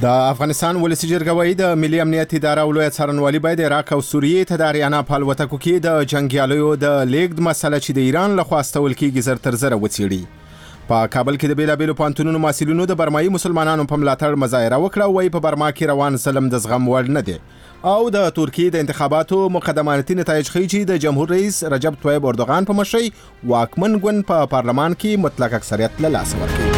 د افغانستان ولسی جرګه وایي د ملي امنیت اداره ولوی څارنوالي باید عراق او سوریې ته د اریانا په الوتکو کې د جنګیالیو د لیږد مسله چې د ایران لخوا استول کېږي زر تر زره وڅېړي. په کابل کې د بیلابیلو پوهنتونونو محصلینو د برمایي مسلمانانو په ملاتړ مظاهره وکړه. وایي په برما کې روان ظلم د زغم وړ نه دی. او د ترکیې د انتخاباتو مقدماتي نتایج ښیي چې د جمهور رئیس رجب طیب اردوغان په مشرۍ واکمن ګوند په پارلمان کې مطلق اکثریت له لاسه ورکوي.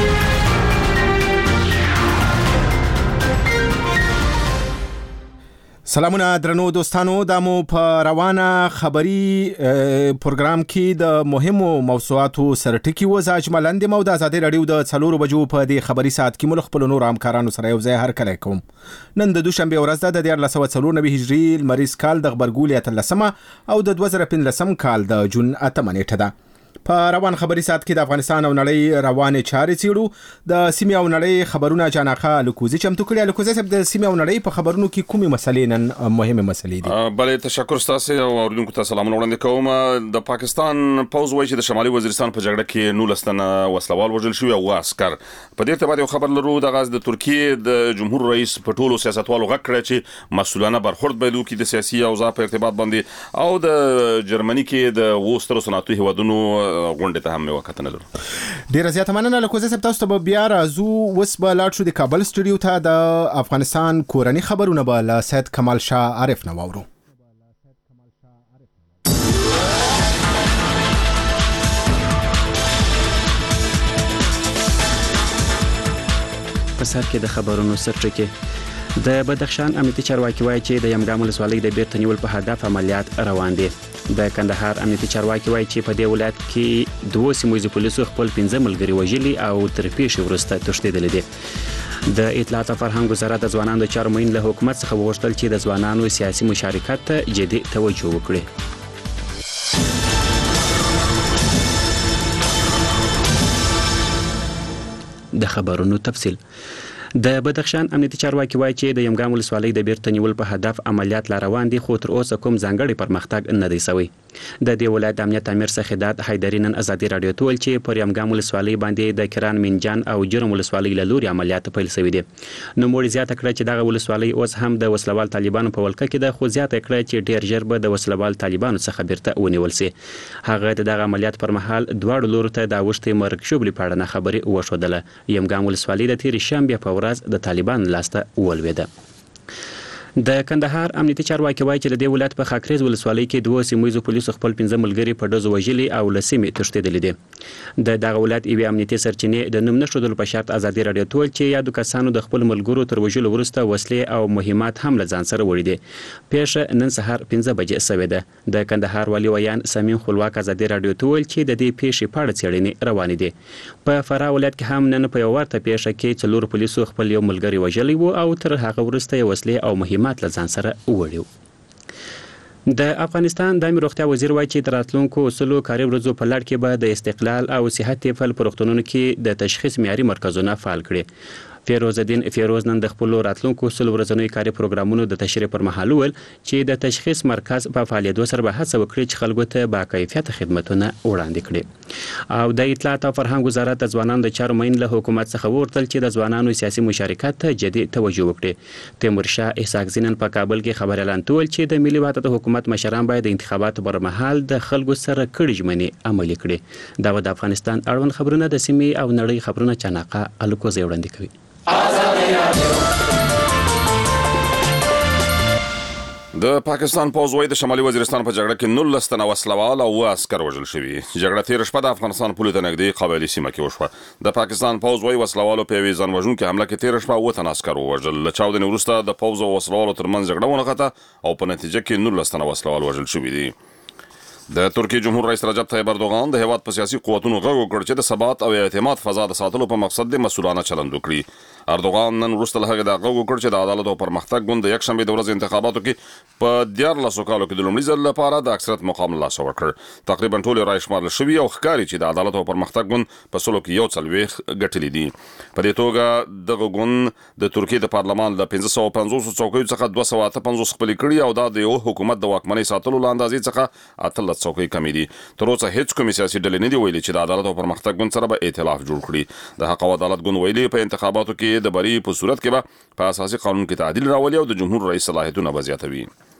سلامونه درنو دوستانو، د مو په روانه خبري پروګرام کې د مهمو موضوعاتو سره ټکی و. زه اجمل اندم او د ازادي رادیو د 4 بجو په دې خبري ساعت کې مل خپل نور همکارانو سره یو ځای هر کله کوم. نن د دوشنبه ورځ د 1494 هجری المریز کال د خبرګولې 13 او د 2015 کال د جون 8 نیټه ده. په روان خبري ساعت کې د افغانستان او نړۍ روانې چارې څیړو. د سیمې او نړۍ خبرونه جاناخه لکوزي چمتو کړي. لکوزي صاحب، د سیمې او نړۍ په خبرونو کې کومې مسلې نن مهمه مسلې دي؟ بله، تشکر ستاسو او اوریدونکو ته سلامونه وړاندې کوم. د پاکستان پوز وایي چې د شمالي وزیرستان په جګړه کې 19 تنه وسلوال وژل شوي او عسكر. په دې ارتباط یو خبر لرو. د غاز د ترکیې د جمهور رئیس په ټولو سیاستوالو غږ کړی چې مسؤلانه برخورد باید وکړي د سیاسي اوضاع په ارتباط باندې. او د جرمني کې د وسترو صنعتي هیوادونو غونډه ته هم وکتنه لرو. ډیره زیاته مننه لکوزه صاحب. تاسو ته بیا راځو. وس به لاړ شو د کابل سټوډیو ته. د افغانستان کورنی خبرونه به له سید کمال شاه عارف نه واورو. په سر کې د خبرونو سرټکی د بدخشان امنیتي چارواکي وایي چې د یمګام ولسوالۍ د بیرته نیول په هدف عملیات روان دي. د کندهار امنیتي چارواکي وایي چې په دې ولایت کې 2 سیمه پولیسو خپل 15 ملګري وژلي او تر پیښې وروسته تښتېدلي دي. د اطلاعات او فرهنګ وزارت د ځوانانو د چارو معین له حکومت څخه وغوښتل چې د ځوانانو سیاسي مشارکت ته جدي توجه وکړي. د خبرونو تفصیل. د بدخشان امنیتي چارواکي وایي چې د یمګام ولسوالۍ د بیرته نیول په هدف عملیات لا روان دي، خو تر اوسه کوم ځانګړی پرمختګ نه دی شوی. د دې ولایت د امنیت امیر سخیدات حیدري نن ازادي رادیو ته ویل چې پر یمګام ولسوالۍ باندې د کران منجان او جرم ولسوالۍ له لوري عملیات پیل شوي دي. نو موږ زیاته کړه چې دغه ولسوالۍ اوس هم د وسلوال طالبانو په ولکه کې ده، خو زیاته کړه چې ډیر ژر به د وسلوال طالبانو څخه بیرته ونیول شي. هغه د دغه عملیات پر مهال دواړو لورو ته د اوښتې مرګ شوبلې په اړه خبرې وښودله. یمګام ولسوالۍ د تیرې شنبې په ورځ د طالبانو لاسته ولوېده. د کندهار امنیتي چارواکي وایي چې د دې ولایت په خاکریز ولسوالۍ کې 2 سیمه پولیسو خپل 15 ملګري په ډزو وژلي او له سیمې تښتېدلي دي. د دغه ولایت یوې امنیتي سرچینې د نوم نښودلو په شرط ازادي رادیو ته ویل چې یادو کسانو د خپل ملګرو تر وژلو وروسته وسلې او مهمات هم له ځان سره وړي دي. پیښه نن سهار 15 بجې شوې ده. د کندهار والي ویان سمین خپلواک ازادي رادیو ته ویل چې د دې پیښې په اړه څېړنې روانې دي. په فراه ولایت کې هم نن په یو ورته پیښه کې 4 پولیسو خپل یو ملګری وژلی وو او تر هغه وروسته یې وسلې او مهمات له ځان سره وړیو. د افغانستان د روغتیا وزیر وایي چې د راتلونکو اصولو کاري ورځو په لړ کې به د استقلال او صحت طفل په روغتونونو کې د تشخیص معیاري مرکزونه فعال کړي. فیروز الدین فیروز نن د خپل راتلونکو اصول ورځنوي کاري پروګرامونو د تشریح پر مهال ویل چې د تشخیص مرکز په فعالیتو سره به هڅه وکړي چې خلکو ته با کیفیت خدمتونه وړاندې کړي. او د اطلاعات او فرهنګ وزارت د ځوانانو د چارو معین له حکومت څخه وغوښتل چې د ځوانانو سیاسي مشارکت ته جدي توجه وکړي. تیمور شاه اسحاق زینن په کابل کې خبر اعلان کړ چې د ملي وحدت حکومت مشران باید د انتخاباتو پر مهال د خلکو سره کړي ژمنې عملي کړي. دا د افغانستان اړوند خبرونه د سیمې او نړۍ خبرونه چاناقه الکوزي وړاندې کوي. د پاکستان پوز وایي د شمالي وزیرستان په جګړه کې 19 تنه وسلوال او عسكر وژل شوي. جګړه تیر شپه د افغانستان پولې ته نږدې قبایلي سیمه کې وشوه. د پاکستان پوز وایي وسلوالو په یوې ځانوژونکې حمله کې تیر شپه 8 تنه عسكر ووژل. له چاودنې وروسته د پوز او وسلوالو ترمنځ جګړه ونغښته او په نتیجه کې 19 تنه وسلوال وژل شوي دي. د ترکیې جمهور رئیس رجب طیب اردوغان د هیواد په سیاسي قوتونو غږ وکړ چې د ثبات او اعتماد فضا د ساتلو په مقصد د مسؤلانه چلند وکړي. اردوغان نن وروسته له هغه د غږ وکړ چې د عدالت او پرمختګ ګوند د یکشنبې د ورځې انتخاباتو کې په 14 کالو کې د لومړي ځل لپاره د اکثریت مقام له لاسه ورکړ. تقریبا ټول رای شمارل شوي او ښکاري چې د عدالت او پرمختګ ګوند په سلو کې یو څلوېښت ګټلې دي. په دې توګه دغه ګوند د ترکیې د پارلمان له 550 څوکیو څخه 258 خپلې کړي او دا د یو حکومت د واکمنۍ ساتلو له اندازې څخه 18 عدالت څوکۍ کمې دي. تر اوسه هیڅ کومې سیاسي ډلې نه دي ویلي چې د عدالت او پرمختګ ګوند سره به ائتلاف جوړ کړي. د حق او عدالت ګوند ویلي په انتخاباتو کې د بری په صورت کې به په اساسي قانون کې تعدیل راولي او د جمهور رئیس صلاحیتونه به زیاتوي.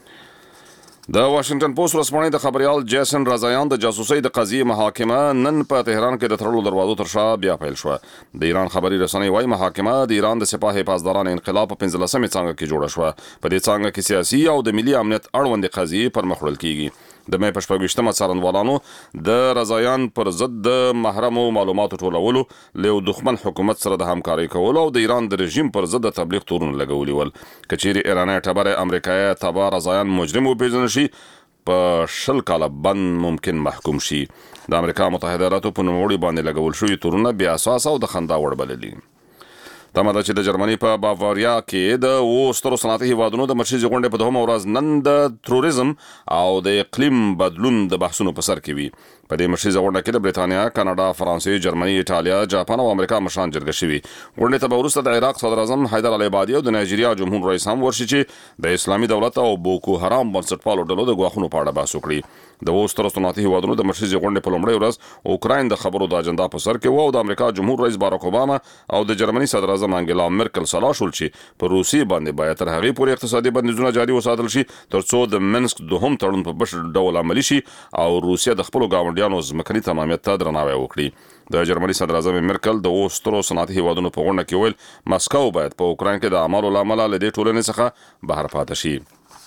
د واشنگټن پوسټ ورځپاڼې د خبريال جیسن رضایان د جاسوسۍ د قضیې محاکمه نن په تهران کې د تړلو دروازو تر شا بیا پیل شوه. د ایران خبري رسنۍ وايي محاکمه د ایران د سپاه حفاظداران انقلاب په 15مې څانګه کې جوړه شوه. په دې څانګه کې سیاسي او د ملي امنیت اړوند قضیې پر مخ وړل کیږي. د مې په 28مه څارنوالانو د رضایان پر ضد د محرمو معلوماتو ټولولو له دښمن حکومت سره د همکارۍ کولو او د ایران د رژیم پر ضد د تبلیغ تورونه لګولي ول. کچېری ایرانی ټبر امریکایي تبا رضایان مجرم وپیژنل شي په 20 کاله بند ممکن محکوم شي. د امریکا متحده ایالاتو په نوموړي باندې لګول شوی تورونه بیا اساس او د خندا وړ بللي. تمه ده چې د جرمني په باواریا کې د سترو صنعتي هیوادونو د مرکزي غونډې په دوهمه ورځ نن د تروریزم او د اقلیم بدلون د بحثونو په سر کې وي. په دې مرکزي غونډه کې د بریتانیا، کاناډا، فرانسې، جرمني، ایټالیا، جاپان او امریکا مشران جرګه شوي. غونډې ته به وروسته د عراق صدر اعظم حیدر علي عبادي او د نایجیریا جمهور رئیس هم ورشي چې د اسلامي دولت او بوکو حرام بنسټپالو ډلو د ګواښونو په اړه بحث وکړي. د سترو صنعتي هیوادونو د مرکزي غونډې په لومړۍ ورځ اوکراین د خبرو د اجنډا په سر کې وو او د امریکا جمهور رئیس باراک اوباما او د جرمني صدر اعظم انګلا مرکل سلا شول چې په روسي باندې باید تر هغې پورې اقتصادي بندیزونه جاري وساتل شي ترڅو د منسک دوهم تړون په بشپړ ډول عملي شي او روسیا د خپلو ګاونډیانو ځمکني تمامیت ته درناوی وکړي. د جرمني صدر اعظم مرکل د سترو صنعتي هیوادونو په غونډه کې ویل مسکو باید په اوکراین کې د اعمالو له امله له دې ټولنې څخه بهر پاتې شي.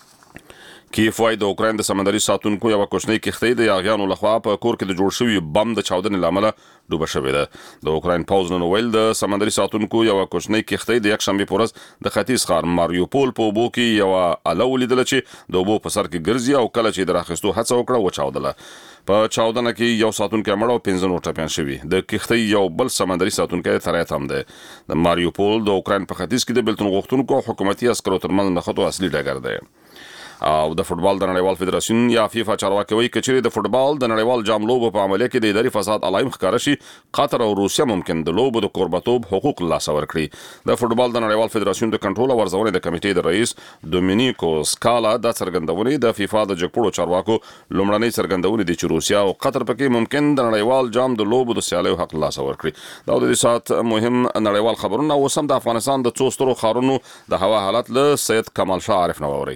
کیف وايي د اوکراین د سمندري ساتونکو یو کوچنۍ کښتۍ د یاغیانو لخوا په کور کې د جوړ شوي بم د چاودنې له امله ډوبه شوې ده. د اوکراین پوځ نن ویل د سمندري ساتونکو یو کوچنۍ کښتۍ د یکشنبه په ورځ د ختیځ ښار ماریوپول په اوبو کې یو اله ولیدله چې د اوبو په سر کې ګرځي او کله چې د راخستو هڅه وکړه وچاودله. په چاودنه کې یو ساتونکی مړ او 15 نور ټپيان شوي. د کښتۍ یو بل سمندري ساتونکی تریت هم ده. د ماریوپول د اوکراین په ختیځ کې د بلتون غوښتونکو او حکومتي عسکرو ترمنځ نښتو اصلي ډګر دی. او د فوتبال د نړیوال فدراسیون یا فیفا چارواکي وایي کچېرې د فوتبال د نړیوال جام لوبو په عملیه کې د اداري فساد علایم ښکاره شي قطر او روسیا ممکن د لوبو د کوربتوب حقوق لاسه ورکړي. د فوتبال د نړیوال فدراسیون د کنټرول او ارزونې د کمیټې د رئیس دومینیکو سکالا د څرګندونې د فیفا د جګپوړو چارواکو لومړنۍ څرګندونې دي چې روسیا او قطر پکې ممکن د نړیوال جام د لوبو د سیالیو حق لاسه ورکړي. دا د دې سات مهم نړیوال خبرونه او سم د افغانستان د څو سترو ښارونو د هوا حالت له سید کمال شاه عارف نووري.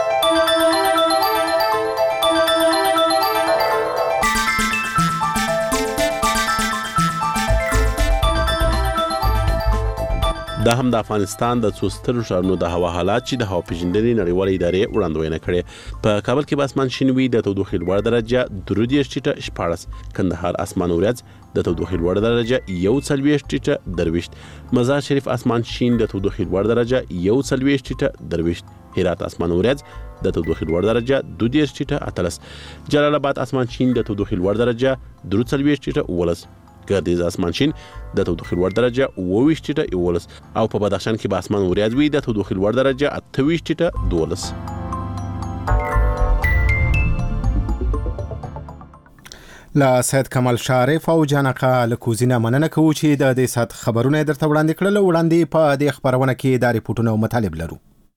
دا هم د افغانستان د څو سترو ښارونو د هوا حالات چې د هوا پیژندنې نړیوالې ادارې وړاندوینه کړې. په کابل کې به اسمان شین وي د تودوخې لوړ درجه 13 کندهار اسمان وريځ د تودوخې لوړ درجه 41 مزار شریف اسمان شین د تودوخې لوړ درجه 41 هرات اسمان وريځ د تودوخې لوړ درجه 22 جلال آباد اسمان شین د تودوخې لوړ درجه 43 ګردیز اسمان شین د تودوخې لوړ درجه 22 او په بدخشان کې به اسمان وریځ وي د تودوخې لوړ درجه 28 لا سید کمال شارف او جانقه لکوزینه مننه کوو چې د دې سات خبرونه درته وړاندې کړل. وړاندې په دې خبرونه کې د ریپورتونو مطالب لرو.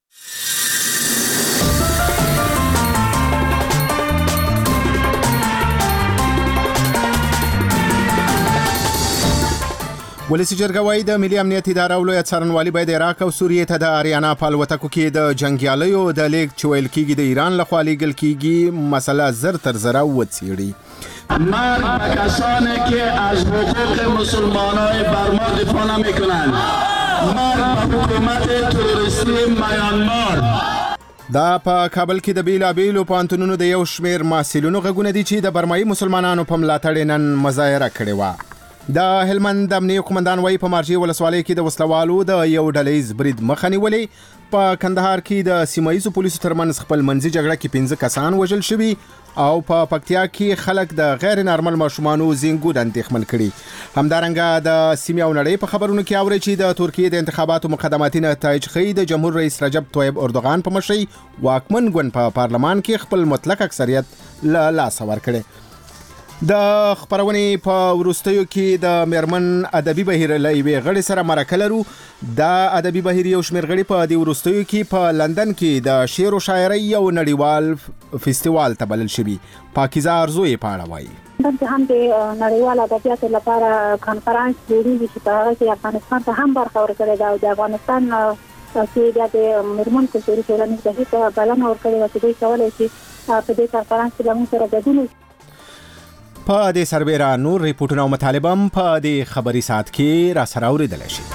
ولسی جرګه وايي د ملي امنیت اداره او لوی څارنوالي باید عراق او سوریې ته د اریانا په الوتکو کې د جنگیالیو د لیک چویل کېږي د ایران لخوا لیږل کېږي مسله زر تر زره وڅېړي. مرگ به کسانی که از حقوق مسلمانان برما دفاع نمی‌کنند. مرگ به حکومت تروریستی میانمار. دا په کابل کې د بیلابیلو پوهنتونونو د یو شمېر محصلینو غږونه دي چې د برمایي مسلمانانو په ملاتړ نن مظاهره کړې وه. د هلمند امنیه قومندان وايي په مارجې ولسوالۍ کې د وسلوالو د یو ډلهیز برید مخه نیولې. په کندهار کې د سیمایي پولیسو ترمنځ خپل منځي جګړه کې 15 کسان وژل شوي او په پکتیا کې خلک د غیر نارمل ماشومانو زینګود اندېښمن کړي. همدارنګه د سیمې او نړۍ په خبرونو کې اوري چې د ترکیې د انتخاباتو مقدماتي نتایج ښیي د جمهور رئیس رجب طیب اردوغان په مشرۍ واکمن ګوند په پارلمان کې خپل مطلق اکثریت له لاسه ورکړي. د خبرونې په وروستیو کې د میرمن ادبي بهیر لایوي غړي سره مرکه لرو. د ادبي بهیر یو شمېر غړي په دې وروستیو کې په لندن کې د شعر او شاعرۍ یو نړیوال فستیوال ته بلل شوی. پاکیزه ارزو یې په اړه وایي. دلته هم د نړیوال ادبیاتو لپاره کانفرنس جوړیږي چې په هغه کې افغانستان ته هم برخه ورکړې ده او د افغانستان چې د میرمن کلتوري ټولنې د هیڅ بلنه ورکړې ده چې دوی کولی شي په دې کانفرنس کې له موږ سره ګډون وکړي. په دې سربېره نور ریپورټونه او مطالب هم په دې خبري ساعت کې را سره اورېدلی شي.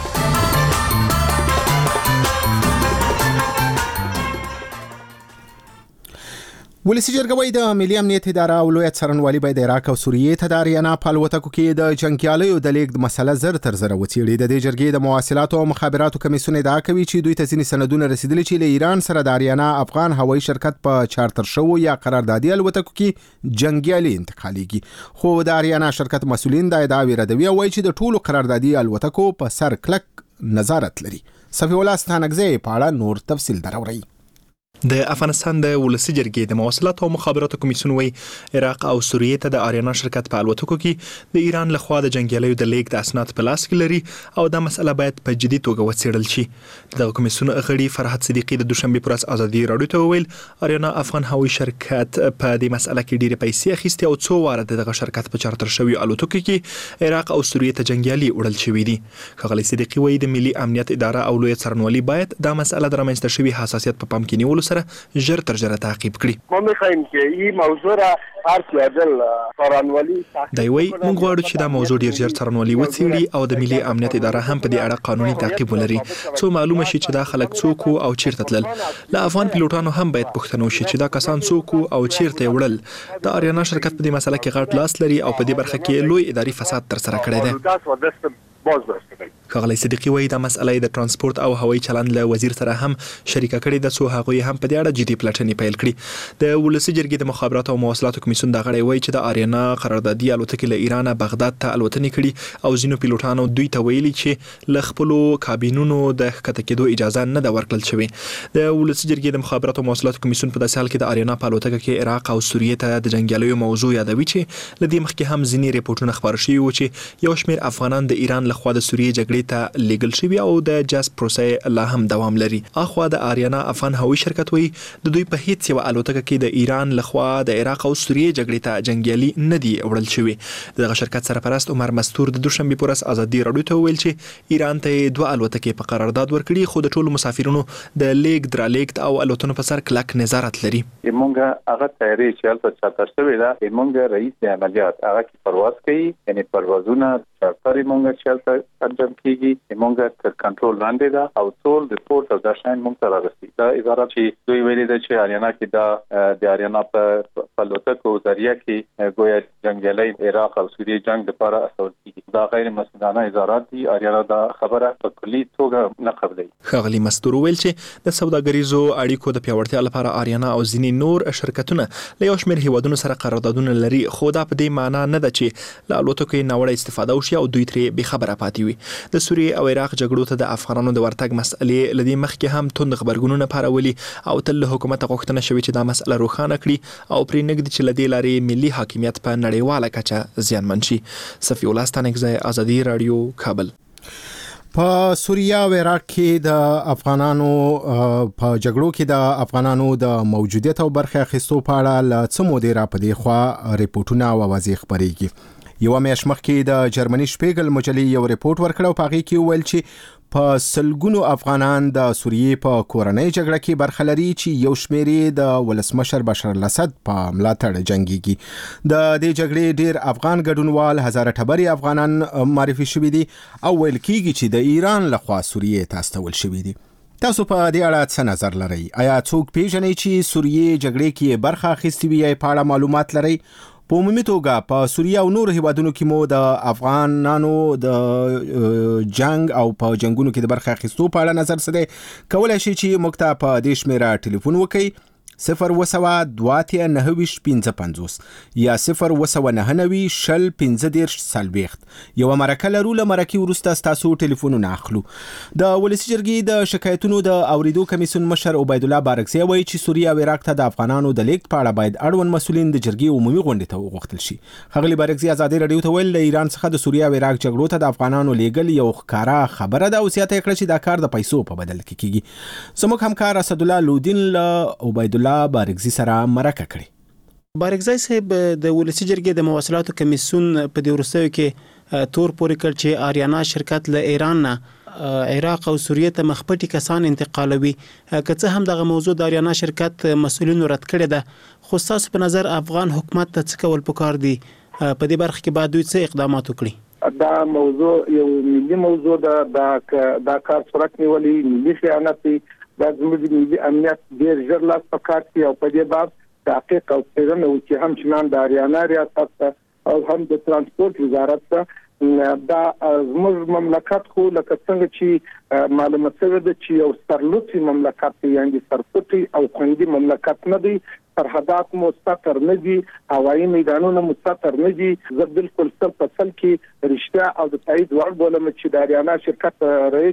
ولسی جرګه د ملي امنیت اداره او لوی څارنوالي باید عراق او سوریې ته د اریانا په الوتکو کې د جنګیالیو د لیږد مسله زر تر زره وڅېړي. د دې جرګې د مواصلاتو او مخابراتو کمیسیون ادعا کوي چې دوی ته ځینې سندونه رسیدلي چې له ایران سره د اریانا افغان هوایي شرکت په چارتر شوو یا قراردادي الوتکو کې جنګیالي انتقالېږي. خو د اریانا شرکت مسؤلین دا ادعا ردوي او وایي چې د ټولو قراردادي الوتکو په سر کلک نظارت لري. صفي الله ستانکزی په اړه نور تفصیل دراوړي. د افغانستان د ولسی جرګې د مواصلات او مخابراتو کمیسیون وی عراق او سوریې ته د اریانا شرکت په الوتکو کې د ایران لخوا د جنگیالیو د لیږد اسناد په لاس کې لري او دا مسله باید په جدي توګه وڅېړل شي. د کمیسیون غړي فرحت صدیقی د دوشنبه پر ورځ ازادي رادیو ته ویل اریانا افغان هوایي شرکت په دې مسله کې ډېرې پیسې اخیستې او څو واره دغه شرکت په چارتر شوی الوتکو کې عراق او سوریې ته جنگیالي وړل شوی دي. ښاغلي صدیقی وی د ملي امنیت اداره او لوی څارنوالي باید دا مسله د رامنځته شوی حساسیت په پام کې نیولو سره ژر تر ژره تعقیب کړي. ما می‌خوایم که این موضوع را هر سیادل څارنوالي دی وی موږ غواړو چې دا موضوع ډیر ژر څارنوالي وڅېړي او د ملي امنیت اداره هم په دې اړه قانوني تعقیب ولري څو معلومه شي چې دا خلک څوک او چیرته تلل. له افغان پیلوټانو هم باید پوښتنه وشي چې دا کسان څوک او چیرته وړل. د اریانا شرکت په دې مسله کې غټ لاس لري او په دې برخه کې لوی اداري فساد تر سره کړی دی. ښاغلی صدیقی وایي دا مسله د ترانسپورت او هوایي چلند له وزیر سره هم شریکه کړې ده څو هغوی هم په دې اړه جدي پلټنې پیل کړي. د ولسی جرګې د مخابراتو او مواصلاتو کمیسیون د غړي وایي چې د اریانا قراردادي الوتکې له ایران بغداد ته الوتنې کړي او ځینو پیلوټانو دوی ته ویلي چې له خپلو کابینونو د ښکته کېدو اجازه نه ده ورکړل شوې. د ولسی جرګې د مخابراتو او مواصلاتو کمیسیون په داسې حال کې د اریانا په الوتکه کې عراق او سوریې ته د جنګیالیو موضوع یادوي چې له دې مخکې هم ځینې ریپورټونه خپاره شوي وو چې یو شمېر افغانان د ایران لخوا د سوریې جګړې ته لیګل شوی او د جاز پروسه لا هم دوام لري. اخوا د اریانا افغان هوایي شرکت وی د دوی په هیڅ یو الوتکه کې د ایران لخوا د عراق او سوریې جګړې ته جنگیالي نه دی وړل شوی. دغه شرکت سرپرست عمر مستور د دوشنبه پر ورځ ازادي رادیو ته ویل چې ایران ته دوه الوتکې په قرارداد ورکړي خو د ټولو مسافرونو د لیګد را لیګد او الوتنو په سر کلک نظارت لري. موږ هغه تیاری چې په چارتر شوی دا موږ رئیس عملیات هغه کی پرواز کوي یعنی پروازونه چارتر موږ چلته انجام کیږي. موږ تر کنټرول لاندې ده او ټول ریپورت او دا شاین موږ سره راځي. دا اداره چې دوی ویلي ده چې اریانا کې دا د اریانا په الوتکو ذریعہ کې ګویا جنگیالي عراق او سوریې جنگ لپاره استول کیږي. دا غیر مسؤلانه اظهارات دي. اریانا دا خبره په کلی توګه نه قبلوي. ښاغلي مستور ویل چې د سوداګریزو اړیکو د پیاوړتیا لپاره اریانا او ځینې نور شرکتونه له یو شمېر هیوادونو سره قراردادونه لري خو دا په دې معنی نه ده چې له الوتکو ناوړه استفاده وشي او دوی ترې بې خبره پاتې وي. د سوریې او عراق جګړو ته د افغانانو د ورتګ مسئلې لدی مخکې هم توند خبرګونونه پارولي او تل حکومت غوښتنه شوې چې دا مسله روښانه کړي او پرې نګدي چې لدی لارې ملي حاکمیت په نړیواله کچه زیانمن شي. صفي الله ستانکزی ازادي رادیو کابل. په سوریه او عراق کې د افغانانو په جګړو کې د افغانانو د موجودیت او برخه اخیستو په اړه له څه مودې راپدې خوا ریپورټونه او اوازې خپرېږي. یو میاشت مخکې د جرمني شپیګل مجلې یو ریپورت ورکړ او په هغې کې وویل چې په سلګونو افغانان د سوریې په کورنۍ جګړه کې برخه لري چې یو شمېر د ولسمشر بشار الاسد په ملاتړ جنګيږي. د دې جګړې ډېر افغان ګډونوال هزاره ټبري افغانان معرفي شوي دي او ویل کېږي چې د ایران لخوا سوریې ته استول شوي دي. تاسو په دې اړه څه نظر لرئ؟ آیا څوک پیژنئ چې سوریې جګړې کې برخه اخیستې وي یا په اړه معلومات لرئ؟ په عمومي توګه په سوریه او نور هیوادونو کې مو د افغانانو د جنگ او په جنگونو کې د برخه اخیستو په اړه نظر څه دی؟ کولای شئ چې موږ ته په دې شمېره ټلیفون وکړئ 0202915 یا 02099 یو مرکه لرو. له مرکې وروسته ستاسو ټلیفونونه اخلو. د ولسی جرګې د شکایتونو د اوریدو کمیسیون مشر عبید الله بارکزی وایي چې سوریه او عراق ته د افغانانو د لیږد په اړه باید اړوند مسؤلین د جرګې عمومي غونډې ته وغوښتل شي. ښاغلي بارکزی ازادي رادیو ته ویل له ایران څخه د سوریه او عراق جګړو ته د افغانانو لیږل یو ښکاره خبره ده او زیاته کړه چې دا کار د پیسو په بدل کې کیږي. زموږ همکار اسدالله لودین له عبید الله بارکزی سره مرکه کړې. بارکزی صاحب د ولسی جرګې د مواصلاتو کمیسیون په دې وروستیو کې تور پورې کړ چې آریانا شرکت له ایران نه عراق او سوریه ته مخپټي کسان انتقالوي. که څه هم دغه موضوع د آریانا شرکت مسؤلینو رد کړې ده، خو ستاسو په نظر افغان حکومت ته څه کول پکار دي؟ په دې برخه کې باید دوی څه اقدامات وکړي؟ دا موضوع یو ملي موضوع ده. دا کار صورت نیولې ملي خیانت دی. دا زموږ ملي امنیت ډېر ژر لاس په کار کې او په دې باب تحقیق او څېړنه وکړي، هم چنان د آریانا ریاست او هم د ترانسپورت وزارت ته. دا زموږ مملکت خو لکه څنګه چې معلومه شوې ده چې یو سرلوڅي مملکت دی، یعنې سرپټي او خوندي مملکت نه دی. سرحدات مستقر نه دي، هوایي میدانونه مستقر نه دي. زه بالکل 100% کې رښتیا او د تایید وړ بولم چې د آریانا شرکت رئیس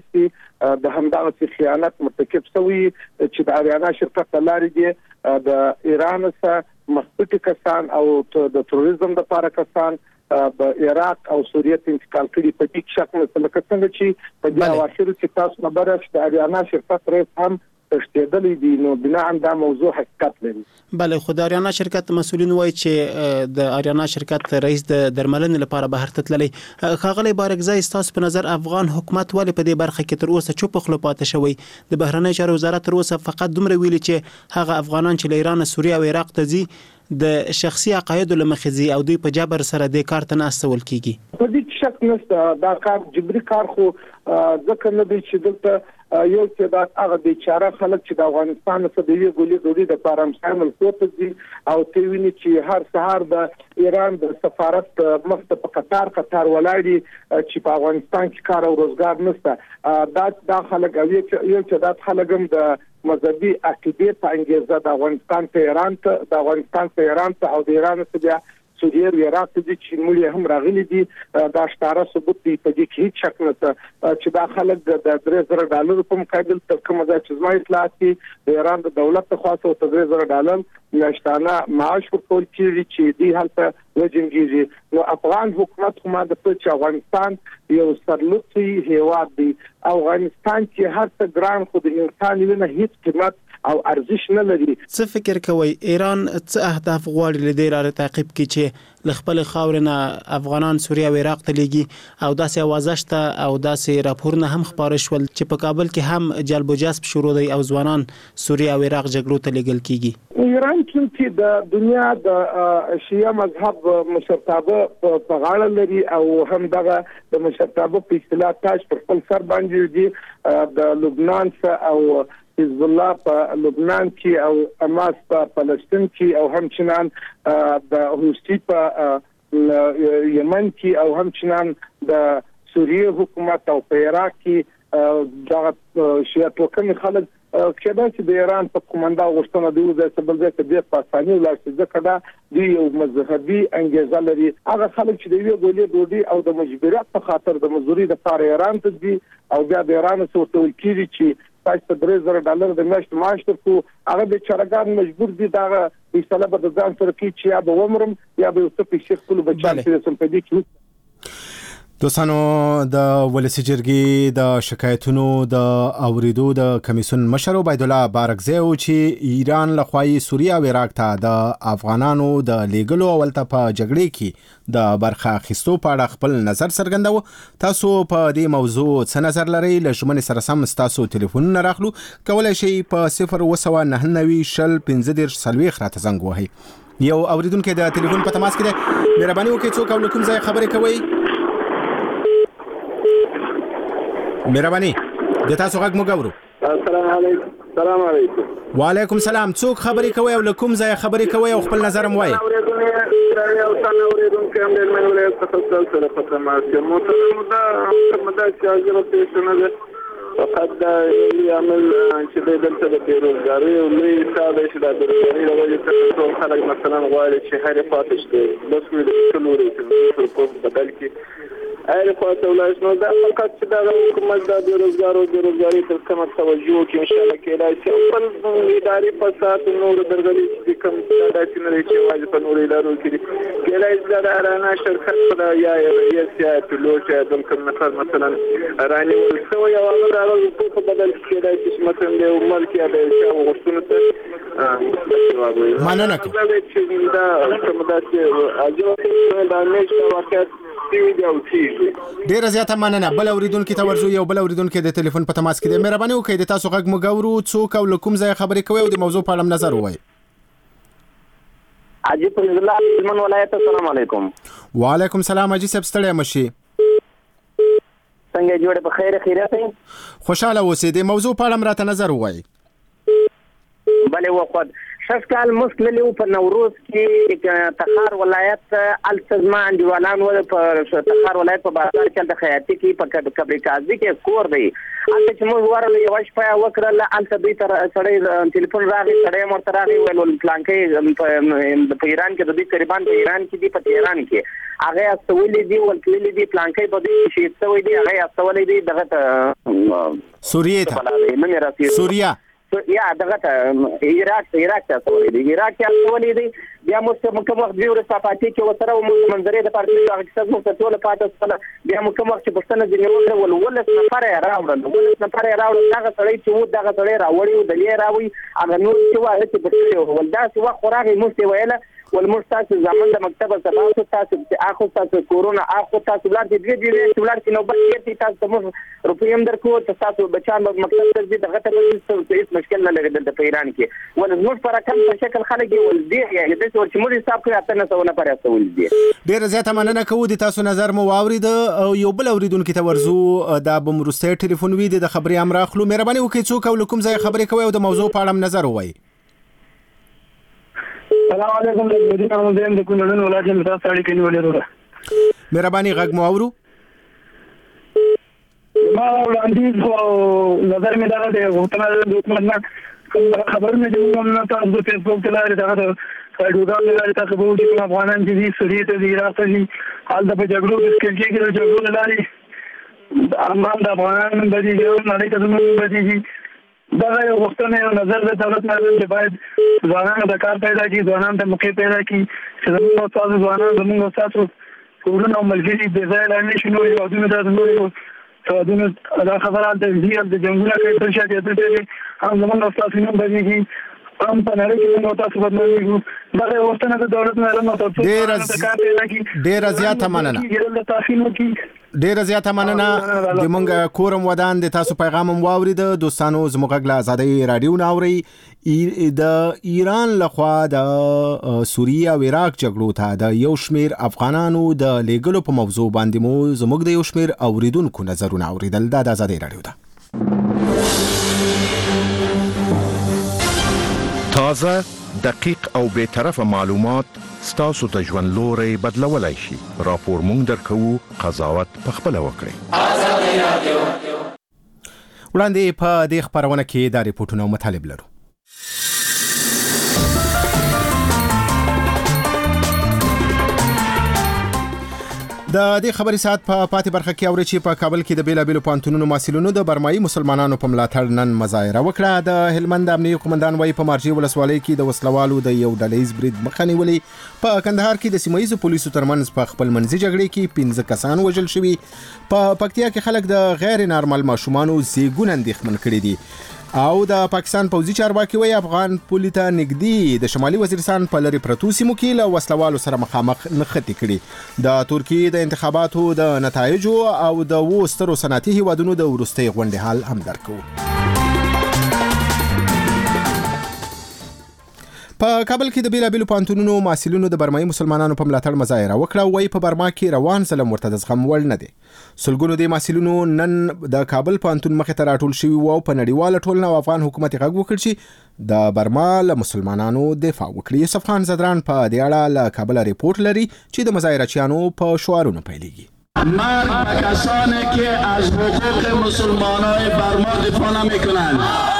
د همدغه خیانت مرتکب شوی چې د آریانا شرکت لارې دی د ایران سره مخپټي کسان او د تروریزم لپاره کسان د عراق او سوریه ته انتقال کړي. په دې شک نه لکه څنګه چې په دې اواخر کې تاسو خبره شته آریانا شرکت رئیس هم تشدیدلی دي، نو بنا دا موضوع حقیقت لري. بله، خو د آریانا شرکت مسؤلین وایي چې د آریانا شرکت رئیس د درملنې لپاره بهر ته تللی. ښاغلی بارکزی، ستاسو په نظر افغان حکومت ولې په دې برخه کې تر اوسه چوپ خوله پاتې شوی؟ د بهرنیو چارو وزارت تر اوسه فقط دومره ویلي چې هغه افغانان چې له ایران، سوریه او عراق ته ځي د شخصي عقایدو له مخې ځي او دوی په جبر سره د کار ته نه استول کیږي. په دې شک نشته. دا کار جبري کار خو ځکه نه دی چې دلته یو چې دا هغه بیچاره خلک چې د افغانستان څخه د یو ګولې ډوډۍ د پاره شامل کوته دي او ته ویني چې هر سهار د ایران د سفارت مخ ته په قطار ولاړي چې په افغانستان کې کار او روزګار نشته. دا خلک یو چې دا خلک هم د مذهبي عقیدې په انګیزه د افغانستان ته ایران ته او د ایران څخه بیا سوریه او عراق ته چې موږ هم راغلي دي. دا ښکاره ثبوت دی، په دې کې هیڅ شک نشته چې دا خلک د $3,000 په مقابل تر کومه ځای چې زما اطلاعات دي د ایران د دولت څخه $3,000 میاشتانه معاش ورکول کیږي چې دې هلته وجنګیږي. نو افغان حکومت خو ما د چې افغانستان یو سرلوڅي هیواد دی. افغانستان کې هر څه ګران، خو د انسان وینه هیڅ قیمت او ارزش نه لري. څه فکر کوي ایران څه اهداف غواړي لدې لپاره تعقیب کړي چې خپل خاورنه افغانان سوریه او عراق ته لیږي؟ او داسې اوازه شته او داسې راپورونه هم خبره شول چې په کابل کې هم جلب و جذب شروع دی او ځوانان سوریه او عراق جګړو ته لیږل کیږي. ایران چې د دنیا د شیعه مذهب مشرتابه په غاړه لري او هم دغه د مشرتابه په اصطلاح تاج پر خپل سر باندې دی. د لبنان او حزب الله په لبنان کې او حماس په فلسطین کې او همچنان د حوثي په یمن کې او همچنان د سوریه حکومت او په عراق کې د شیعه توکمي خلک کېدا چې د ایران په کومنده غوښتنه دی چې بل ځای ته د پاکستاني ولایت ځکه دا دی یو مذهبي انګیزه لري. هغه خلک چې د یو ګولې ډوډۍ او د مجبوریت په خاطر د مزدوري د لپاره ایران ته دي او بیا د ایران څخه ورته کیږي چې تاسو $3,000 د میاشت معاش ورکو، هغه به چارګان مجبور دي دا فیصله به ځان سره کوي چې یا به ومرم یا به څه پیسې خپل بچان سره سمپدي کوي. دوستانو، د ولسی جرګې د شکایتونو د اوریدو د کمیسیون مشر عبید الله بارکزی چې ایران لخوا سوریه او عراق ته د افغانانو د لیږلو او ولته په جګړې کې د برخه اخیستو په اړه خپل نظر څرګنداوه. تاسو په دې موضوع څه نظر لرئ؟ له ژمنې سره سم تاسو ټلیفونونه راخلو. کولای شئ په 020991540 راته زنګ ووهئ. یو اوریدونکو د ټلیفون په تماس کې دی. مهرباني وکړئ څوک او کوم ځای خبرې کوئ؟ مهرباني د تاسو غږ مو ګورو. السلام علیکم. وعلیکم السلام. څوک خبرې کوي او کوم ځای خبرې کوي او خپل نظر مو وایي؟ فقط دا یو عمل چې دلته د بیروزګارۍ او لوی حساب چې د بیروزګارۍ د وجې ټول خلک مثلا غواړي چې هر خواته شي بس وي ټول ورته په بدل کې هر خواته ولایت نو دا فقط چې دا حکومت د بیروزګارو بیروزګارۍ ته کوم توجه کوي ان شاء الله کېدای شي خپل اداري فساد نور درغلي چې کوم داسې نه چې واجب په نور ادارو کې کېدای شي دا رانه شرکت په یا رئیس یا پیلوټ یا کوم نفر مثلا رانه ولسو یا په بدل کې کېدای شي مثلا د عمر کې د چا وختونو ته مننه چې دا کوم داسې اجازه دا نشته واقعیت ډیره زیاته مننه. بل اوریدونکو ته ورځو یو بل اوریدونکو د ټلیفون په تماس کې دی. مهرباني وکړئ د تاسو غږ مګورو څوک او کوم ځای خبرې کوي او د موضوع په اړه نظر ووایي. حاجی فیض الله هلمند ولایت. السلام علیکم. وعلیکم السلام حاجی صاحب ستړی مشي. څنګه جوړه په خیر خیریت یې؟ خوشاله اوسئ. د موضوع په اړه راته نظر ووایي. بله وخت شفقال مسلمي په نوروز کې تخار ولایت التزما انډیوالان ول په تخار ولایت په بازار کې د خیاطي کې په کبري کازي کې کور دی. انته چې موږ ورل یو شپه وکړه انته دوی تر سړی ټلیفون راغی سړی مرته راغی ول پلان کې په ایران کې د دې قریبان په ایران کې دی په ایران کې هغه استولې دی ول کلی دی پلان کې په دې شي استوي دی هغه استولې دی دغه سوریه ته سوریه یا دغه عراق ته سوالې دی عراق ته سوالې دی بیا موږ کوم وخت دی ورته پاتې کې وسره موږ منظرې د پارتي هغه څه موږ ټول پاتې سره بیا موږ کوم وخت چې پښتنه دی نو ول نفر راوړل دغه سړی چې و دغه سړی راوړی د لې راوي هغه نور چې وایي چې بټي ول دا څه وخت راغی موږ ویله والمرتاس زمان د مکتب سبا تاسو اخو تاسو کورونا اخو تاسو بلار دې دې بلار کې نو بچی تاسو موږ روپیم درکو تاسو بچان د مکتب ته دې دغه ته هیڅ مشکل نه لري د ایران کې ول موږ پر کم په شکل خلک ول دې یا د څه چې موږ حساب کوي اته نه سونه پر استول دي. ډیر زیاته مننه کوو د تاسو نظر مو واورید او یو بل اوریدونکو ته ورزو دا بمروسته ټلیفون وی د خبري امر اخلو. مهرباني وکړئ څوک او کوم ځای خبرې کوي او د موضوع په اړه نظر ووایي. السلام علیکم د مدینه مودین د کونړ ولایت متاسو اړیکې نیولې وروره. مهرباني غږ مو اورو. ما وړاندې نظر مې دا دی غوښتنه د حکومت خبرونه چې موږ تاسو په فیسبوک کې لاري دا فایډوګان لاري تاسو به د افغانان چې سوریه ته دی راځي حال د جګړو کې کې جګړو لاري امام د افغانان باندې یو نړۍ ته زموږ باندې دا یو وختونه یو نظر د دولت نه چې باید ځوانان د کار پیدا کړي ځوانان د موقع پیدا کړي چې زموږ تاسو ځوانان زموږ تاسو کورونه ملګری د ځای لاندې شنو یو دونه دا خبره د زیات د جنگونه کې تر شاته ته هم زموږ تاسو نه باندې هم په نړۍ کې نو تاسو بدلېږي دا یو وختونه د دولت نه نه تاسو ډیر زیاته مننه. ډیره زیاته مننه. د مونږ کورم ودان د تاسو پیغام واورید. دوستانو زموږ غږ له آزادۍ رادیو ناوري. د ایران لخوا د سوریه او عراق جګړو ته د یو شمیر افغانانو د لیګلو په موضوع باندې مو زموږ د یو شمیر اوریدونکو نظرونه اوریدل. د آزادۍ رادیو ده. تازه دقیق او به طرفه معلومات ستاسو ته ژوند لوري بدلولای شي. راپور مونږ درکو قضاوت په خپل وکړئ. وړاندې په دې خبرونه کې دا ریپورتونه مطالب لرو. د دې خبري سات په پاتې برخه کې اوري چې په کابل کې د بیلابیلو پانتونونو محصلینو د برمایي مسلمانانو په ملاتړ نن مظاهره وکړه. د هلمند امنیه قومندان وايي په مارجې ولسوالۍ کې د وسلوالو د یو ډلهیز برید مخه نیولې. په کندهار کې د سیمایي پولیسو ترمنځ په خپل منځي جګړې کې 15 کسان وژل شوي. په پکتیا کې خلک د غیر نارمل ماشومانو زیږون اندېښمن کړي دي. او د پاکستان پوځي چارواکي وایي افغان پولي ته نږدې د شمالي وزیرستان په لري پرتو سیمو کې له وسلوالو سره مخامخ نښتې کړي. د ترکیې د انتخاباتو د نتایجو او د سترو صنعتي هیوادونو د وروستۍ غونډې حال هم درکو. په کابل کې د بیلابیلو پانتونونو محصلینو د برمایي مسلمانانو په ملاتړ مظاهره وکړه. وایي په برما کې روان ظلم ورته د زغم وړ نه دی. سلګونو د محصلینو نن د کابل پانتون مخې ته راټول شوي وو. په نړیواله ټولنه او افغان حکومت غږ وکړ چې د برما له مسلمانانو دفاع وکړي. یوسف خان زدران په دې اړه له کابل ریپورت لري چې د مظاهرچیانو په شعارونو پیلېږي. مرگ به کسانی که از حقوق مسلمانان برما دفاع نمی‌کنند.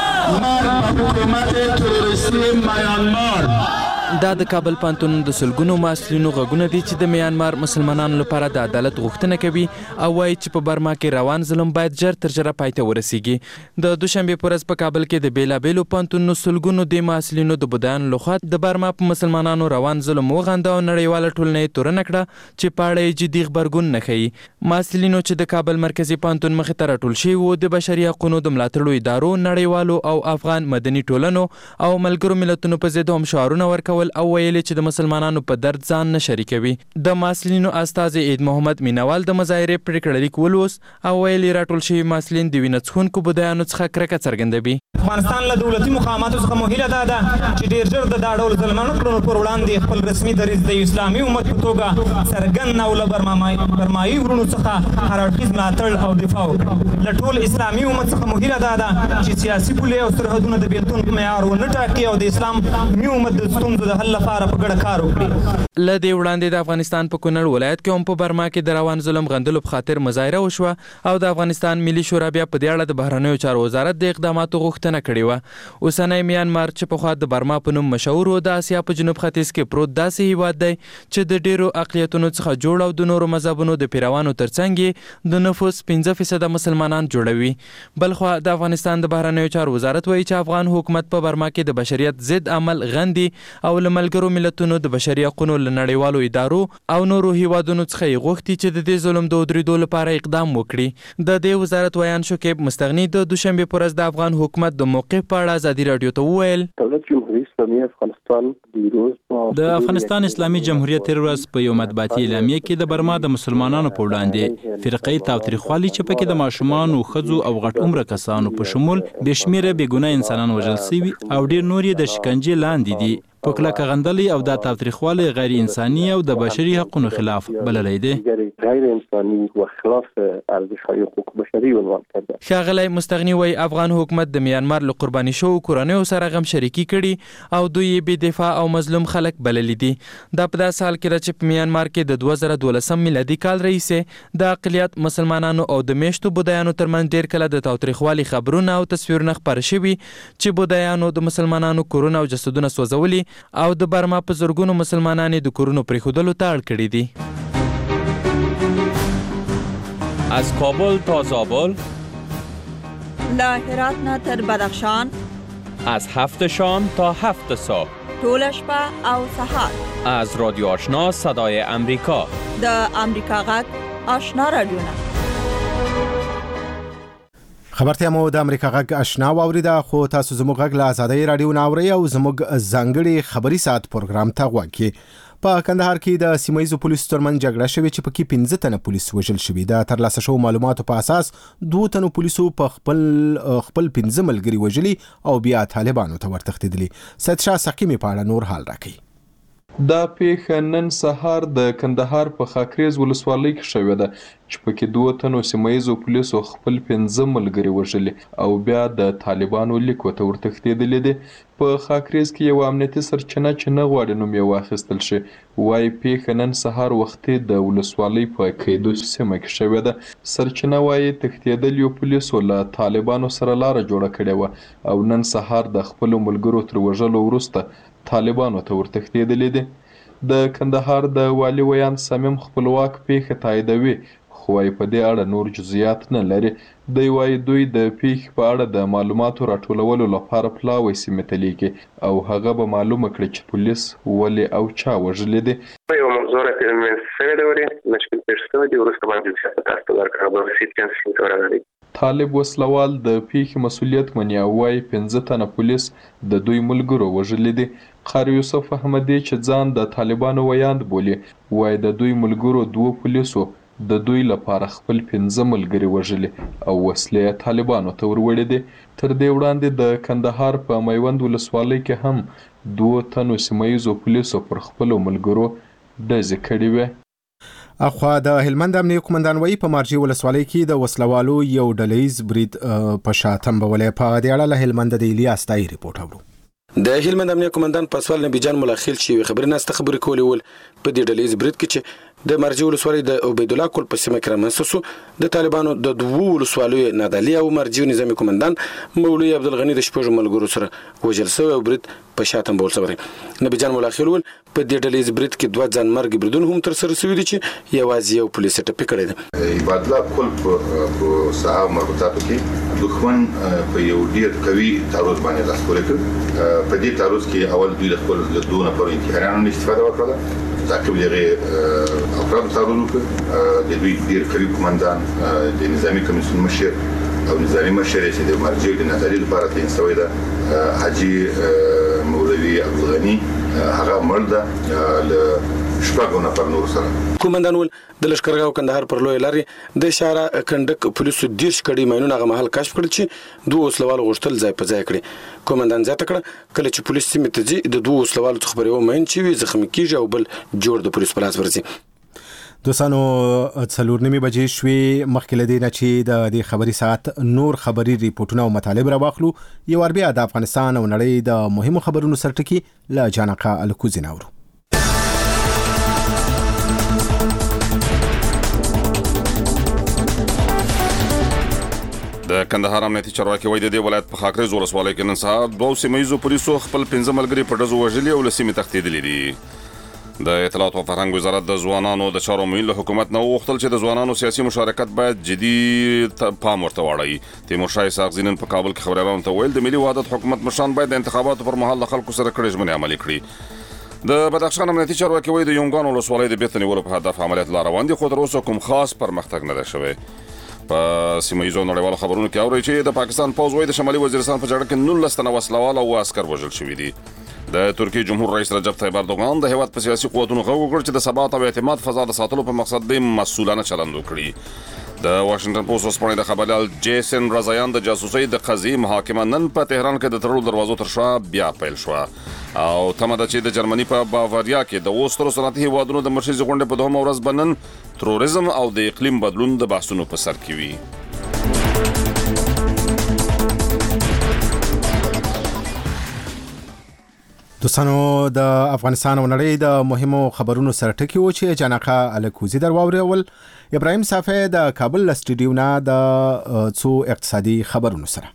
مرگ به حکومت تروریستی میانمار. دا د کابل پانتون د سلګونو مسلمانانو غږونه دي چې د میانمار مسلمانانو لپاره د عدالت غوښتنه کوي او وایي چې په برما کې روان ظلم باید ژر تر ژره پای ته ورسیږي. د دوشنبه په ورځ په کابل کې د بیلابیلو پانتونونو سلګونو د مسلمانانو د بودایانو لخوا د برما په مسلمانانو روان ظلم وغنده او نړیواله ټولنه یې تورنه کړه چې په اړه یې جدي غبرګون نه ښیي. مسلمانانو چې د کابل مرکزی پانتون مخې ته راټول شوي وو د بشري حقوقو د ملاتړو ادارو، نړیوالو او افغان مدني ټولنو او ملګرو ملتونو په ضد هم شعارونه ورکول او ویلي چې د مسلمانانو په درد ځان نه شریکوي. د مسلمانانو استازي عید محمد مینوال د مظاهرې پریکړه لیک ولوس او ویلي راټول شوي مسلمان د وینې څښونکو بودایانو څخه کرکه څرګندوي. افغانستان له دولتي مقاماتو څخه موهیله ده چې ډیر ژر د دا ډول ظلمونو کړنو پر وړاندې خپل رسمي دریځ د اسلامي امت په توګه څرګند او له برمایي ورونو څخه هر اړخیز ملاتړ او دفاع وکړي. له ټول اسلامي امت څخه موهیله ده چې سیاسي پولې او سرحدونه د بیلتون په معیار ونه ټاکي او د اسلامي امت د ستونزو د حل لپاره په ګډه کار وکړي. له دې وړاندې د افغانستان په کونړ ولایت کې هم په برما کې د روان ظلم غندلو په خاطر مظاهره وشوه او د افغانستان ملي شورا بیا په دې اړه د بهرنیو چارو وزارت د اقداماتو غوښتنه کړې وه. اوسنی میانمار چې پخوا د برما په نوم مشهور و د اسیا په جنوب ختیځ کې پروت داسې هیواد دی چې د ډیرو اقلیتونو څخه جوړ او د نورو مذهبونو د پیروانو ترڅنګ د نفوس 15% مسلمانان جوړوي. بلخوا د افغانستان د بهرنیو چارو وزارت وایي چې افغان حکومت په برما کې د بشریت ضد عمل غندي او له ملګرو ملتونو د بشري حقوقو له نړیوالو ادارو او نورو هیوادونو څخه یې غوښتي چې د دې ظلم د ودرېدو لپاره اقدام وکړي. د دې وزارت ویان شکیب مستغني د دوشنبه پر ورځ د افغان حکومت د موقف په اړه ازادي رادیو ته وویل دولت جمهوریت اسلامي افغانستان د افغانستان اسلامي جمهوریت تر ورځ په یو مطبوعاتي اعلامیه کې د برما د مسلمانانو په وړاندې فرقې تاوتریخوالي چې پکې د ماشومان او ښځو او غټ عمره کسانو په شمول بشمیره بېګناه انسانان وژل شوي او ډیر نور یې د شکنجې لاندې دي په کلکه غندلي او د تاوتریخوالي غیر انساني او د بشري حقوقو خلاف بللی دی. غیر انساني او خلاف ارزښت‌های حقوق بشري عنوان کړه. ښاغلی مستغني وایي افغان حکومت د میانمار له قرباني شوو کورنیو سره غم شریکي کړي او دوی یې بې دفاع او مظلوم خلک بللي دي. دا په داسې حال کې ده چې په میانمار کې د 2012 میلادي کال راهیسې د اقلیت مسلمانانو او د میشتو بودایانو ترمنځ ډیر کله د تاوتریخوالي خبرونه او تصویرونه خپاره شوي چې بودایانو د مسلمانانو کورونه او جسدونه سوځولي او د برما په زرګونو مسلمانانې د کورونو پرېښودلو ته اړ کړي دي. از کابل تا زابل، له هرات نه تر بدخشان، از 7 شام تا 7 صبح، ټول شپه او سهار، از رادیو آشنا صدای امریکا، د امریکا غږ آشنا رادیو. خبرتیا مو د امریکا غږ آشنا واوریده خو تاسو زموږ غږ له آزادۍ رادیو ناوړی او زموږ ځانګړي خبري ساعت پروګرام ته غواړئ. په کندهار کې د سیمایي پولیسو ترمنځ جګړه شوې چې پکې 15 تنه پولیس وژل شوي. د ترلاسه شوو معلوماتو په اساس 2 تنو پولیسو په خپل 15 ملګري وژلي او بیا طالبانو ته ورتښتېدلي. سید شاه سقیمي په اړه نور حال راکوي. دا پیښه نن سهار د کندهار په خاکریز ولسوالۍ کې شوې ده چې پکې 2 تنو سیمایي پولیسو خپل 15 ملګري وژلي او بیا د طالبانو لیک ورته ورتښتېدلي دي. په خاکریز کې یو امنیتي سرچینه چې نه غواړي نوم یې واخیستل شي وایي پیښه نن سهار وختي د ولسوالۍ په کیدو سیمه کې شوې ده. سرچینه وایي تښتېدلیو پولیسو له طالبانو سره لاره جوړه کړې وه او نن سهار د خپلو ملګرو تر وژلو وروسته طالبانو ته ورتښتېدلي دي. د کندهار د والي ویان صمیم خپلواک پیښه تاییدوي خو وايي په دې اړه نور جزئیات نه لري. دی وايي دوی د پیښې په اړه د معلوماتو راټولولو لپاره پلاوی سیمې ته لیږي او هغه به معلومه کړي چې پولیس ولې او چا وژلي دي. یو موضوع راته سوی ده ورې مشکل پیښ شوی دی وروسته باندې چې تاسو ورکړه به سیټ کینسل کړئ. طالب وسلوال د پیښې مسؤلیت مني او وايي 15 تنه پولیس د دوی ملګرو وژلي دي. قاری یوسف احمدی چې ځان د طالبانو ویاند بولي وايي د دوی ملګرو 2 پولیسو د دوی لپاره خپل 15 ملګري وژلي او وسلې طالبانو ته وروړي دي. تر دې وړاندې د کندهار په میوند ولسوالۍ کې هم 2 تنو سیمایي پولیسو پر خپل ملګرو ډزې کړې وې. اخوا د هلمند امنیه قومندان وایي په مارجې ولسوالۍ کې د وسلوالو یو ډلهیز برید په شا تنبولی. په دې اړه له هلمند د الیاس تایي ریپورټ اورو. د هلمند امنیه کمانډان پاسوال نبی جان ملاخیل چې خبري ناسته خبري کولې ول په دې ډلې برید کې چې د مرجع ولسوالۍ د عبید الله کول په سیمه کې رامنځته د طالبانو د دوه ولسوالیو نادالي او مرجع نظامی کمانډان مولوی عبدالغنی د شپږ ملګرو سره وژل شوی او برید په شاتم بول سره نبی جان ملاخیل ول په دې ډلې برید کې دوه ځان مرګ بریدون هم تر سره شوی دي چې یوازې یو پولیس ټپي کړی دی. عبید الله کول په صحاب مربوطاتو کې دښمن په یو ډیر قوي تعرض باندې لاس پورې کړ. په دې تعرض کې اول دوی د خپل دوه نفر انتحارانو استفاده وکړه. تعقیب لغه افراد تعرض وکړ. د دوی ډیر قوي کمانډان د نظامی کمیسیون مشر او نظامی مشر چې د مرجع د نظریې لپاره تعین شوی دی حاجی مولوی عبدالغنی هغه مرده له شپږو نفر نور سره. کمانډان ول د لشکرګاو کندهار پر لوی لارې د اشاره کندک پولیسو 10 کډي ماینونه هغه محل کشف کړل چې دوه وسلوال غوښتل ځای په ځای کړي. کمانډان زیاته کړه کله چې پولیس سیمه ته ځي د دوه وسلوالو څخه پر یو ماین چې وي زخمی کیږي او بل جوړ د پولیس په لاس ورځي. دوستانو 4:30 بجې شوې مخکې لدی نه چې د دې خبري ساعت نور خبري ریپورتونه او مطالب را واخلو یو اربیا د افغانستان او نړۍ د مهمو خبرونو سرټکی لا جانقه الکوزین اورو. د کندهار امنیتي چارواکي وایي د دې ولایت په خاکریز ولسوالۍ کې نن سهار دوه سیمه پولیسو خپل 15 ملګري په ډزو وژلي او لسیمه تښتېدلي دي. د اطلاعات او فرهنګ وزارت د ځوانانو د چارو مهمه حکومت نو وغوښتل چې د ځوانانو سیاسي مشارکت باید جدي پام ورته واړوي. تیمور شاه اسحاق زینن په کابل کې خبريالانو ته ویل د ملي وحدت حکومت مشران باید د انتخاباتو پر مهال د خلکو سره کړي ژمنې عملي کړي. د بدخشان امنیتي چارواکي وایي د یونګان ولسوالۍ د بیرته نیولو په هدف عملیات لا روان دي خو تر اوسه کوم خاص پرمختګ نه دی شوی. په سیمه ییزو نړیوالو خبرونو کې اوري چې د پاکستان پوځ وایي د شمالي وزیرستان په جګړه کې 19 تنه وسلوال او عسكر وژل شوي دي. د ترکیه جمهور رئیس رجب طیب اردوغان د هیواد په سیاسي قوتونو غوښتل وکړ چې د ثبات او اعتماد فضا د ساتلو په مقصد د مسؤلانه چلند وکړي. د واشنگټن پوسټ اوسپنې د خبريال جیسن رضایان د جاسوسۍ د قضیې محاکمه نن په تهران کې د تړلو دروازو تر شا بیا پیل شو او تمه ده چې د جرمني په باواریا کې د اوسترو صنعتي هیوادونو د مرکزي غونډې په دوه ورځ بنن تروریزم او د اقلیم بدلون د بحثونو په سر کې وي. دوستانو د افغانستان او نړۍ د مهمو خبرونو سرټکی و چې جانقه الکوزی درواورول. ابراهیم صافی د کابل استډیو نه د څو اقتصادي خبرونو سره.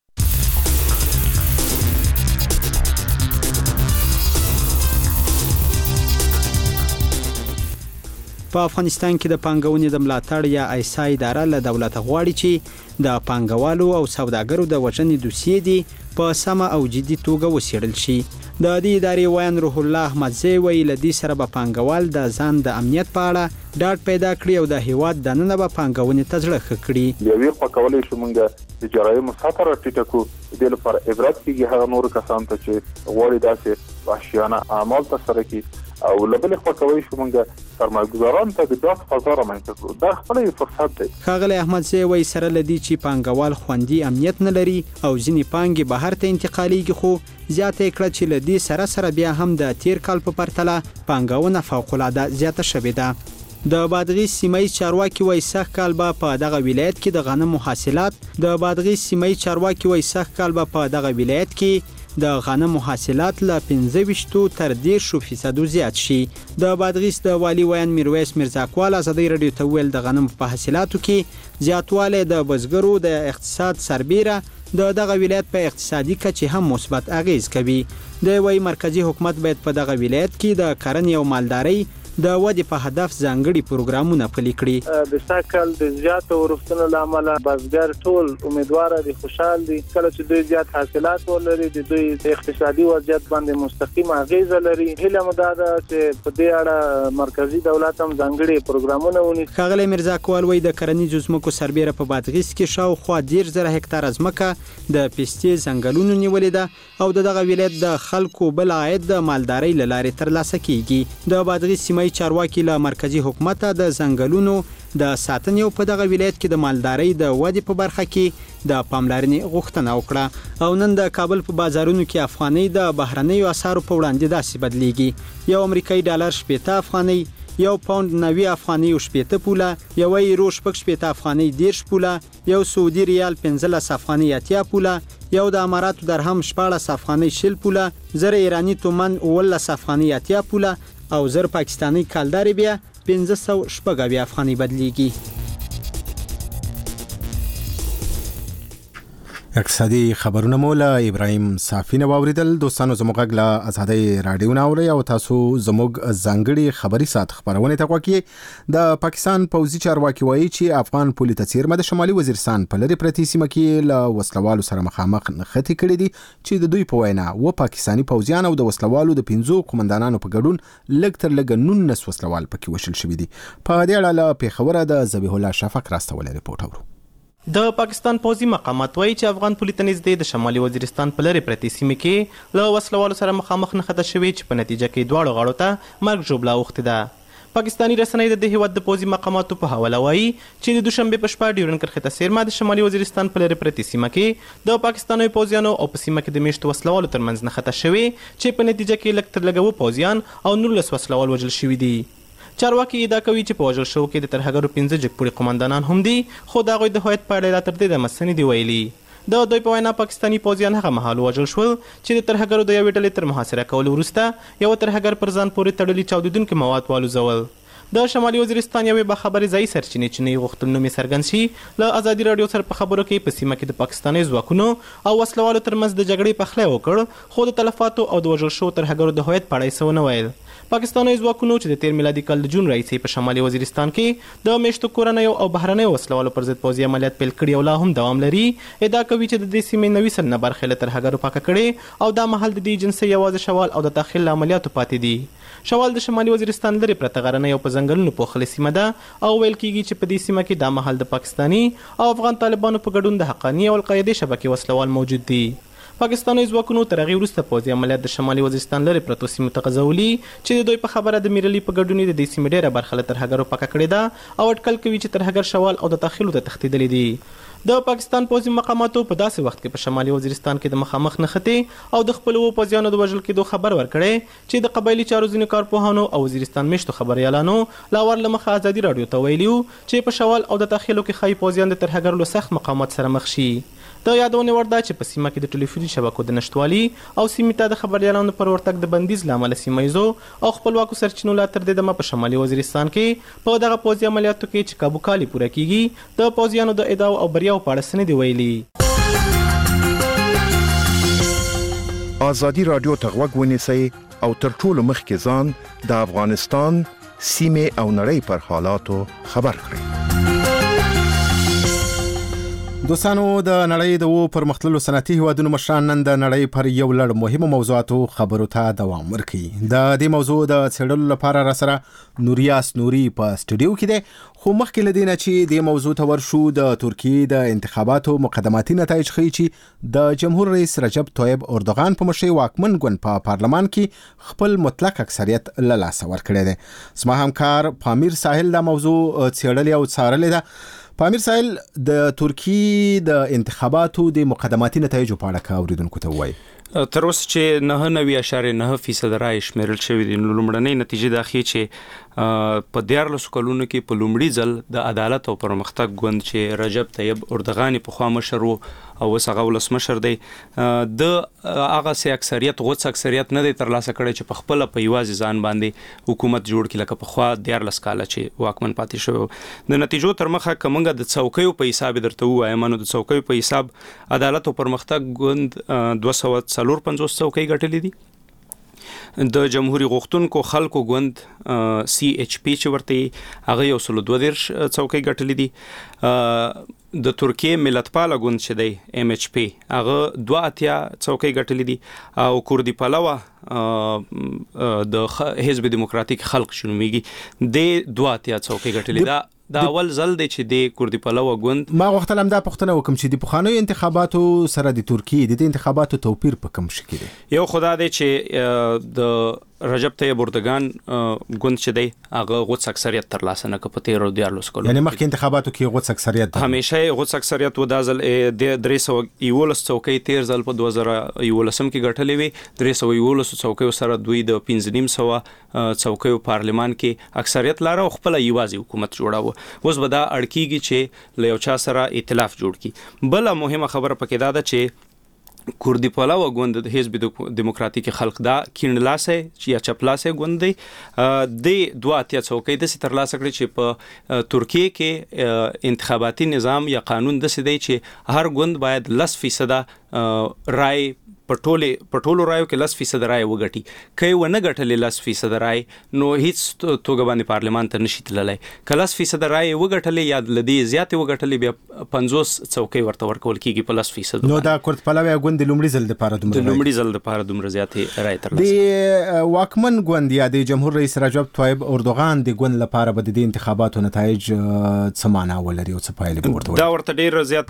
په افغانستان کې د پانګونې د ملاتړ یا ایسا اداره له دولت غواړي چې د پانګوالو او سوداګرو د وژنې دوسیې دي په سمه او جدي توګه وڅېړل شي. د دې ادارې ویان روح الله احمدزی ویلي له دې سره به پانګوال د ځان د امنیت په اړه ډاډ پیدا کړي او د هیواد دننه به پانګونې ته زړه ښه کړي. یوې خوا کولی شو موږ د جرایم سطح راټیټه کړو. د دې لپاره عبرت کېږي هغه نور کسان ته چې غواړي داسې وحشیانه اعمال ترسره کړي او له بلې خوا کولی شو موږ سرمایه‌ګزارانو ته د بحث فضا رامنځته کړو. دا خپله یو فرصت دی. ښاغلی احمدزی وایي سره له دې چې پانګوال خوندي امنیت نه لري او ځینې پانګې بهر ته انتقالیږي خو زیاته کړه چې له دې سره بیا هم د تیر کال په پرتله پانګونه فوق‌العاده زیاته شوې ده. د بادغیس سیمه چارواکي وایي سږ کال به په دغه ولایت کې د غنمو حاصلات د بادغیس سیمه چارواکي وایي سږ کال به په دغه ولایت کې د غنمو حاصلات له 15 تر 10% زیات شي. د بادغیس د والی ویان میرویس مرزاکوال ازادي رادیو ته ویل د غنمو په حاصلاتو کې زیاتوالی د بزګرو د اقتصاد سربیره د دغه ولایت په اقتصادي کچې هم مثبت اغیز کوي. د وی مرکزی حکومت باید په دغه ولایت کې د کرنې او مالدارۍ د ودې په هدف ځانګړي پروګرامونه پلي کړي. د ساکل د زیات ورښتونو لامل بزګر ټول امیدوار دي خوشحال دي کله چې دوی زیات حاصلات ولري د دوی اقتصادي وضعیت باندې مستقیم اغیز لري. هله مداده چې په دې اړه مرکزی دولت هم ځانګړي پروګرامونه ونی. ښاغلی مرزاکوال وایي د کرنیزو ځمکو سربیره په بادغیس کې شاوخوا 10,000 هکتاره ځمکه د پستې ځنګلونو نیولې ده او دغه ولایت د خلکو بل عاید د مالدارۍ له لارې ترلاسه کیږي. د بادغیس سیمه چارواکي له مرکزی حکومت د ځنګلونو د ساتنې او په دغه ولایت کې د مالدارۍ د ودې په برخه کې د پاملرنې غوښتنه وکړه. او نن د کابل په بازارونو کې افغانۍ د بهرنیو اسعارو په وړاندې داسې بدلیږي. یو امریکایي ډالر 70 افغانۍ، 1 پاوند 90 افغانۍ او 80 پوله، 1 یورو 60 افغانۍ 10 پوله، 1 سعودي ریال 15 افغانۍ 80 پوله، 1 د اماراتو درهم 14 افغانۍ 60 پوله، 0 ایرانی تومن 19 افغانۍ 80 پوله او 0 پاکستانی کالداري بیا 500 افغانۍ بدلیږي. اقتصادي خبرونه مو له ابراهیم صافی نه واوریدل. دوستانو زموږ غږ له آزادۍ رادیو نه اورئ او تاسو زموږ ځانګړي خبري سات خبرونه ته غواړئ. د پاکستان پوځي چارواکي وایي چې افغان پولیس څیرمه د شمالي وزیرستان په لری پرتی سیمه کې له وسلوالو سره مخامخ نښتې کړې دي چې د دوی په وینا و پاکستانی پوځیان او د وسلوالو د 15 قومندانانو په ګډون لږ تر لږه 19 وسلوال پکې وشل شوي دي. په دې اړه له پیښوره د ذبیح الله شفق راستولې ریپورت اورو. د پاکستان پوځي مقامات وایي چې افغان پولیس نږدې د شمالي وزیرستان په لری پرتی سیمه کې له وسلوالو سره مخامخ نښته شوي چې په نتیجه کې دواړو غاړو ته مرګ ژوبله اوښتې ده. پاکستاني رسنۍ د هیواد د پوځي مقاماتو په حواله وایي چې د دوشنبه په شپه ډیورن کرښې ته څیرمه د شمالي وزیرستان په لری پرتی سیمه کې د پاکستاني پوځیانو او په سیمه کې د میشتو وسلوالو ترمنځ نښته شوي چې په نتیجه کې لږ تر لږه پوځیان او 19 وسلوال وژل شوي دي. چارواکي ادعا کوي چې په وژل شوو کې د ترهګرو 15 جګپوړي قومندانان هم دي، خو د هغوی د هویت په اړه لا تر دې دمه څه نه دي ویلي. د دوی په وینا پاکستاني پوځیان هغه مهال وژل شول چې د ترهګرو د یوې ډلې تر محاصره کولو وروسته یو ترهګر پر ځان پورې تړلي چاودیدونکي مواد والوزول. د شمالي وزیرستان یوې باخبرې ځایي سرچینې چې نه غوښتل نوم یې څرګند شي له ازادي راډیو سره په خبرو کې په سیمه کې د پاکستاني ځواکونو او وسلوالو ترمنځ د جګړې پخلی وکړ، خو د تلفاتو او د وژل شوو ترهګرو د هویت په اړه یې څه ونه ویل. پاکستاني ځواکونو چې د 13 میلادي کال د جون راهیسې په شمالي وزیرستان کې د میشتو کورنیو او بهرنیو وسلوالو پر ضد پوځي عملیات پیل کړي او لا هم دوام لري. ادعا کوي چې د دې سیمې 90 سلنه برخې له ترهګرو پاکه کړي او دا مهال د دې جنسي یوازې شوال او د داخل عملیاتو پاتې دي. شوال د شمالي وزیرستان لري پرته غرنۍ او په ځنګلونو پوښلې سیمه ده او ویل کیږي چې په دې سیمه کې دا مهال د پاکستاني او افغان طالبانو په ګډون د حقاني او القاعده شبکې وسلوال موجود دي. پاکستاني ځواکونو تر هغې وروسته پوځي عملیات د شمالي وزیرستان لرې پرتو سیمو ته غځولي چې د دوی په خبره د میرلي په ګډون د دې سیمې ډېره برخه له ترهګرو پاکه کړې ده او اټکل کوي چې ترهګر شوال او د داخلو ته تښتېدلي دي. د پاکستان پوځي مقاماتو په داسې وخت کې په شمالي وزیرستان کې د مخامخ نښتې او د خپلو پوځیانو د وژل کېدو خبر ورکړی چې د قبایلي چارو ځینو کارپوهانو او وزیرستان میشتو خبریالانو لاور له مخه ازادي راډیو ته ویلي وو چې په شوال او د داخلو کې ښایي پوځیان د ترهګرو له سخت مقاومت سره مخ شي. د یادونه وړ ده چې په سیمه کې د ټلیفوني شبکو د نشتوالي او سیمې ته د خبریالانو پر ورتګ د بندیز له امله سیمه ییزو او خپلواکو سرچینو لا تر دې دمه په شمالي وزیرستان کې په دغه پوځي عملیاتو کې چې کابو کالي پوره کیږي د پوځیانو د ادعاو او بریاو په اړه څه نه دي ویلي. آزادي راډیو ته غوږ ونیسئ او تر ټولو مخکې ځان د افغانستان سیمې او نړۍ پر حالاتو خبر کړئ. دوستانو د نړۍ د پرمختللو صنعتي هیوادونو مشران نن د نړۍ پر یو لړ مهمو موضوعاتو خبرو ته دوام ورکوي. د دې موضوع د څېړلو لپاره را سره نوریاس نوري په سټوډیو کې دی، خو مخکې له دې نه چې دې موضوع ته ورشو د ترکیې د انتخاباتو مقدماتي نتایج ښیي چې د جمهور رئیس رجب طیب اردوغان په مشرۍ واکمن ګوند په پارلمان کې خپل مطلق اکثریت له لاسه ورکړی دی. زما همکار پامیر ساحل دا موضوع څېړلې او څارلې ده. پامیر ساحل د ترکیې د انتخاباتو د مقدماتي نتایجو په اړه اوریدونکو ته وایي. تر اوسه چې 99.9% رایې شمیرل شوې دي. لومړنۍ نتیجې دا ښیي چې په 14 کلونو کې په لومړي ځل د عدالت او پرمختګ ګوند چې رجب طیب اردوغان پخوا مشر و او اوس هغه ولسمشر دی، د هغه سي اکثریت غوڅ اکثریت نه دی ترلاسه کړی چې په خپل په یوازې ځان باندې حکومت جوړ کړي لکه پخوا 14 کاله چې واکمن پاتې شو. د نتیجو تر مخه کومه د څوکیو په حساب درته وایم، نو د څوکیو په حساب عدالت او پرمختګ ګوند 254 څوکۍ ګټلې دي. د جمهوریت غوښتونکو خلکو ګوند CHP چې ورته هغه 122 څوکۍ ګټلې دي. د ترکیې ملتپاله ګوند چې دی MHP هغه 82 څوکۍ ګټلې دي او کوردی پلوه د حزب دیموکراتیک خلق شنومیږي د 82 څوکۍ ګټلې ده. دا اول ځل دی چې د کوردی پلوه ګوند ما غوښتل هم دا پوښتنه وکم چې د پخوانیو انتخاباتو سره د ترکیې د انتخاباتو توپیر په کوم شي کې دی. یو خدا دی چې د رجب طیب اردوغان ګوند چې دی هغه غوڅ اکثریت ترلاسه نه کړ په 13 کلونو یعنی مخکې انتخاباتو کې غوڅ اکثریت همیشه غوڅ اکثریت و د 311 څوکۍ 13 ځل په 2011 کې ګټلې وي 311 څوکۍ سره دوی د 1500 څوکۍ پارلمان کې اکثریت لاره خپل یوازې حکومت جوړاوه اوس به دا اړکیږي چې له یو چا سره ائتلاف جوړ کی بل مهمه خبره پکې دا ده چې کوردی پلاو غوند د حزب دموکراتیک خلق دا کینلاسه چې یا چپلاسه غوند دی د دوه اتیا څوکۍ د ترلاسه کړی چې په ترکیه کې انتخاباتي نظام یا قانون د سدي چې هر غوند باید 10% رای پټولو رایو کې 10% رای وګټي کای ونه ګټلې 10% رای نو هیڅ توګه باندې پارلمان ته نشي تللی کله 10% رای وګټلې یا لدی زیات وګټلې بیا 50 څوکۍ ورته ورکول کیږي په 10% نو دا کورت پلاوی غوند لومړي ځل د پاره دومره زیات رای ترلاسه د واکمن غوند یا د جمهور رئیس رجب طیب اردوغان د غوند لپاره به د انتخاباتو نتایج څه معنا ولري او څه پایلې دا ورته ډیر زیات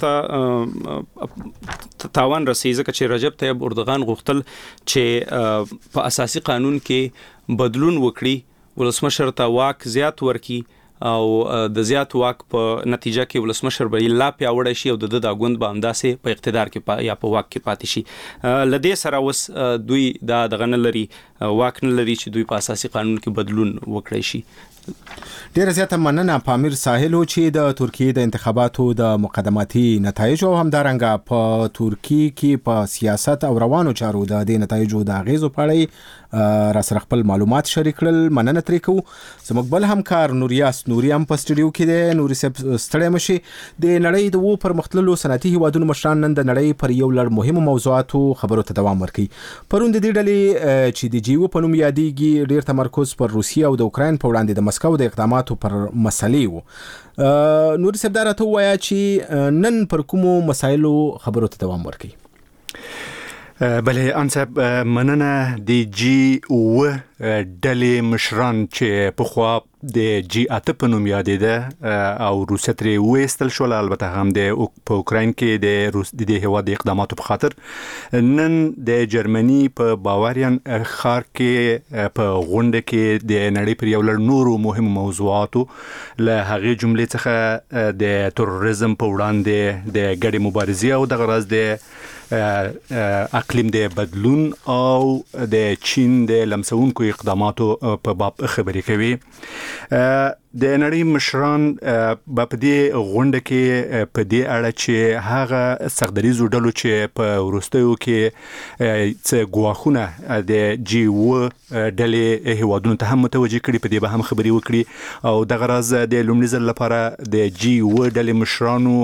تاوان رسیږي چې رجب طیب اردوغان غوښتل چې په اساسي قانون کې بدلون وکړي ولسمشر ته واک زیات ورکړي او د زیات واک په نتیجه کې ولسمشر به لا پیاوړی شي او د غوند به همداسې په اقتدار کې یا په واک کې پاتې شي لدې سره اوس دوی دا دغه نه لري واک نه لري چې دوی په اساسي قانون کې بدلون وکړي شي ډیره زیاته مننه پامیر ساحل چې د ترکیه د انتخاباتو د مقدماتي نتایج او همدارنګه په ترکیه کې په سیاست او روانو چارو د دې نتایجو د اغیزو په اړه را سره خپل معلومات شریک کړل مننه ترې کوو زموږ بل همکار نوریاس نوریم په سټډیو کې دی نوري ستړی مشي د نړۍ د وو پرمختللو صنعتي هیوادونو مشران نن د نړۍ پر یو لړ مهمو موضوعاتو خبرو ته دوام ورکړي پرون د دې ډلې چې د جیو په نوم یادېږي ډیر تمرکز پر روسیه او د اوکراین په وړاندې د مسکو د اقداماتو پر مسلې وو نوري سبدار ته وایا چې نن پر کومو مسایلو خبرو ته دوام ورکړي بله انصب مننه د جی او ډلې مشران چې په خوا د جی 8 په نوم یادېده او روسیه ترې وېستل شول البته هم د په اوکراین کې د هیواد د اقداماتو په خاطر نن د جرمني په باوارین ښار کې په غونډه کې د نړۍ پر یو لړ نورو مهمو موضوعاتو له هغې جملې څخه د تروریزم په وړاندې د ګډې مبارزې او د غرض د اقلیم د بدلون او د چین د لمسونکو اقداماتو په باب خبرې کوي د نړۍ مشران په دې غونډه کې په دې اړه چې هغه سختدریزو ډلو چې په وروستیو کې څه ګواښونه د جی او ډلې هیوادونو ته هم متوجه کړي په دې به هم خبرې وکړي او د غرض د لومړي ځل لپاره د جی او ډلې مشرانو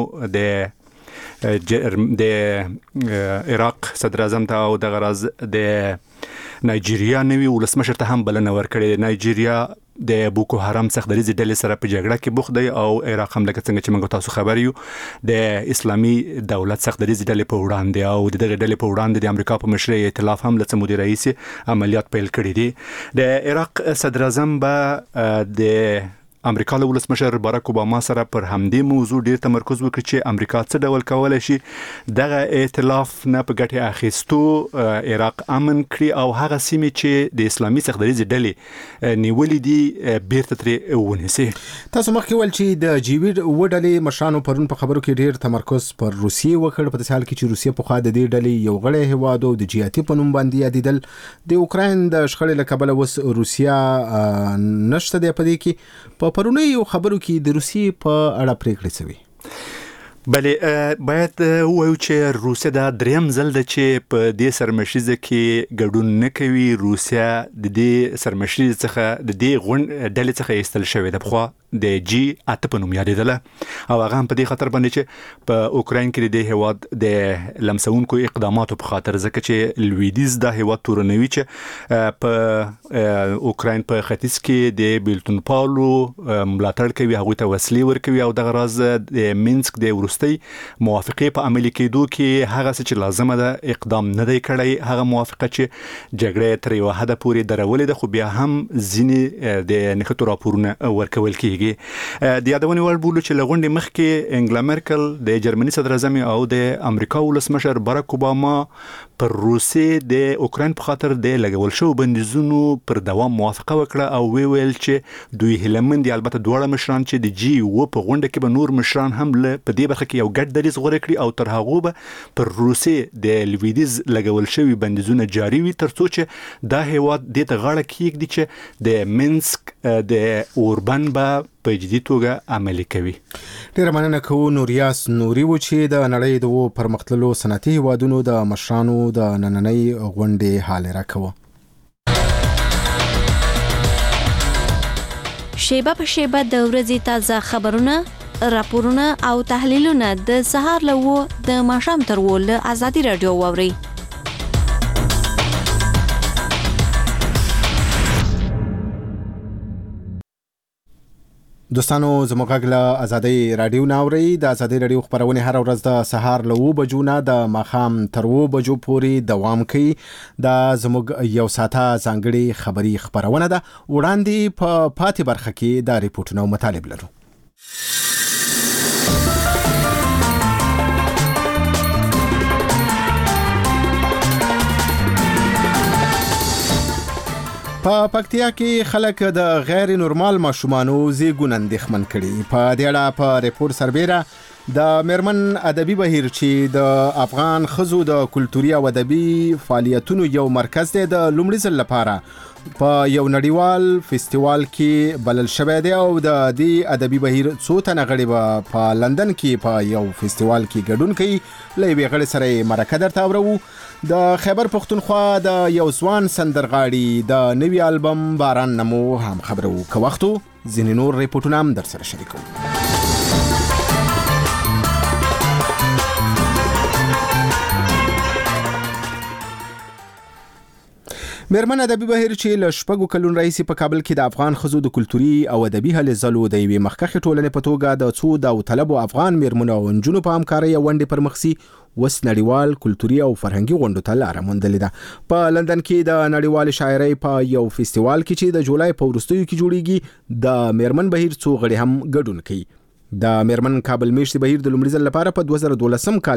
د عراق صدر اعظم ته او د غرض د نایجیریا نوی ولسمشر ته هم بلنه ورکړې نایجیریا د بوکو حرام سختدریزې ډلې سره په جګړه کې بوخت دی او عراق هم لکه څنګه چې موږ تاسو خبر یو د اسلامي دولت سختدریزې ډلې په وړاندې او دغه ډلې په وړاندې د امریکا په مشرۍ ائتلاف هم لڅ مدیر رئیس عملیات پیل کړي دي د عراق صدر اعظم به د امریکا له ولسمشر باراک اوباما سره پر همدې موضوع ډیر تمرکز وکړي چې امریکا څه ډول کولای شي دغه ائتلاف نه په ګټه اخیستو عراق امن کړي او هغه سیمې چې د اسلامي سختدریزې ډلې نیولې دي بیرته ترې ونیسي تاسو مخکې ول چې د جیوی وډلې مشرانو پرون په خبرو کې ډیر تمرکز پر روسیې وکړ په حال کې چې روسیې په خوا د دې ډلې یو غړی هواد او د جیاتي په نوم باندې یادېدل د اوکراین د شخړې له کبله وس روسیا نشته دی په دې کې په پرونی یو خبرو کې د روسیې په اړه پریکړه شوې بله باید وایو چې روسیه دا دریم ځل ده چې په دې سرمشریزه کې ګډون نه کوي روسیه د دې سرمشریزه څخه د دې ډلې څخه ایستل شوې ده خو د جی 8 په نوم یادېدله او هغه هم په دې خاطر باندې چې په اوکراین کې د هیواد د لمسونکو اقداماتو په خاطر ځکه چې لویدیز د هیواد تورنوي چې په اوکراین په ختیځ کې د بیلتون پالو ملاتړ کوي هغه ته وسلې ورکوي او د غرض د مینسک د وروستي موافقه په عملي کېدو کې هغه څه چې لازمه ده اقدام نه دی کړی، هغه موافقه چې جګړه تر یو حد پورې درولې ده، خو بیا هم ځینې د نښتو راپورونه ورکول کیږي. د یادونې وړ بولو چې لغونډې مخکې انګلا مرکل د جرمني صدر اعظم او د امریکا ولسمشر باراک اوباما پر روسیې د اوکراین په خاطر د لګول شو بندیزونو پر دوام موافقه وکړه او ویل چې دوی هیلمن دي. البته دواړه مشران چې د جی و په غونډه کې به نور مشران هم په دې برخه کې یو ګډ دریځ غوره کړي او تر هغه به پر روسیې د لویدیز لګول شوی بندیزونه جاری وي ترڅو چې دا هیواد د ته غاړه کېږدي چې د منسک د اوربن به په جدي توګه عملي کوي. ډیره مننه کوو نوریاس نوري و چې د نړۍ د پرمختللو صنعتي هیوادونو د مشرانو د نننۍ غونډې حال راکوه. شیبه په شیبه د ورځې تازه خبرونه، راپورونه او تحلیلونه د سهار له د ماښام تر له ازادي رادیو واوري. دوستانو زموږ غږ له ازادي رادیو ناوړي. د ازادي رادیو خبرونه هر ورځ د سهار له 9 بجو نه د ماښام تر 2 بجو پورې دوام کوي. دا زموږ یو ساعته ځانګړي خبري خبرونه ده. وړاندې په پاتې برخه کې د ریپورتونو مطالب لرو. په پکتیا کې خلک د غیر نورمال ماشومانو زیږون اندېښمن کړي. په دې اړه په ریپورت سربېره د میرمن ادبي بهیر چې د افغان ښځو د کلتوري او ادبي فعالیتونو یو مرکز دی، د لومړي ځل لپاره په یو نړیوال فستیوال کې بلل شوی دی او د دې ادبي بهیر څو تنه غړي به په لندن کې په یو فستیوال کې ګډون کوي. له یوې غړي سره مرکه درته اورو. د خیبر پښتونخوا د یو ځوان سندرغاړي د نوي البم باران نمو هم خبرو. که وختو ځینې نور ریپورټونه هم در سره شریکو. میرمن ادبي بهیر چې له شپږو کلونو راهیسې په کابل کې د افغان ښځو د کلتوري او ادبي هلې ځلو د یوې مخکښې ټولنې په توګه د څو داوطلبو افغان میرمنو او نجونو په همکارۍ غونډې پر مخ سي وس نړیوال کلتوري او فرهنګي غونډو ته لاره موندلې ده. په لندن کې د نړیوال شاعرۍ په یو فستیوال کې چې د جولای په وروستیو کې جوړیږي د میرمن بهیر څو غړي هم ګډون کوي. د میرمن کابل میشتي بهیر د لومړي ځل لپاره په 2012 کال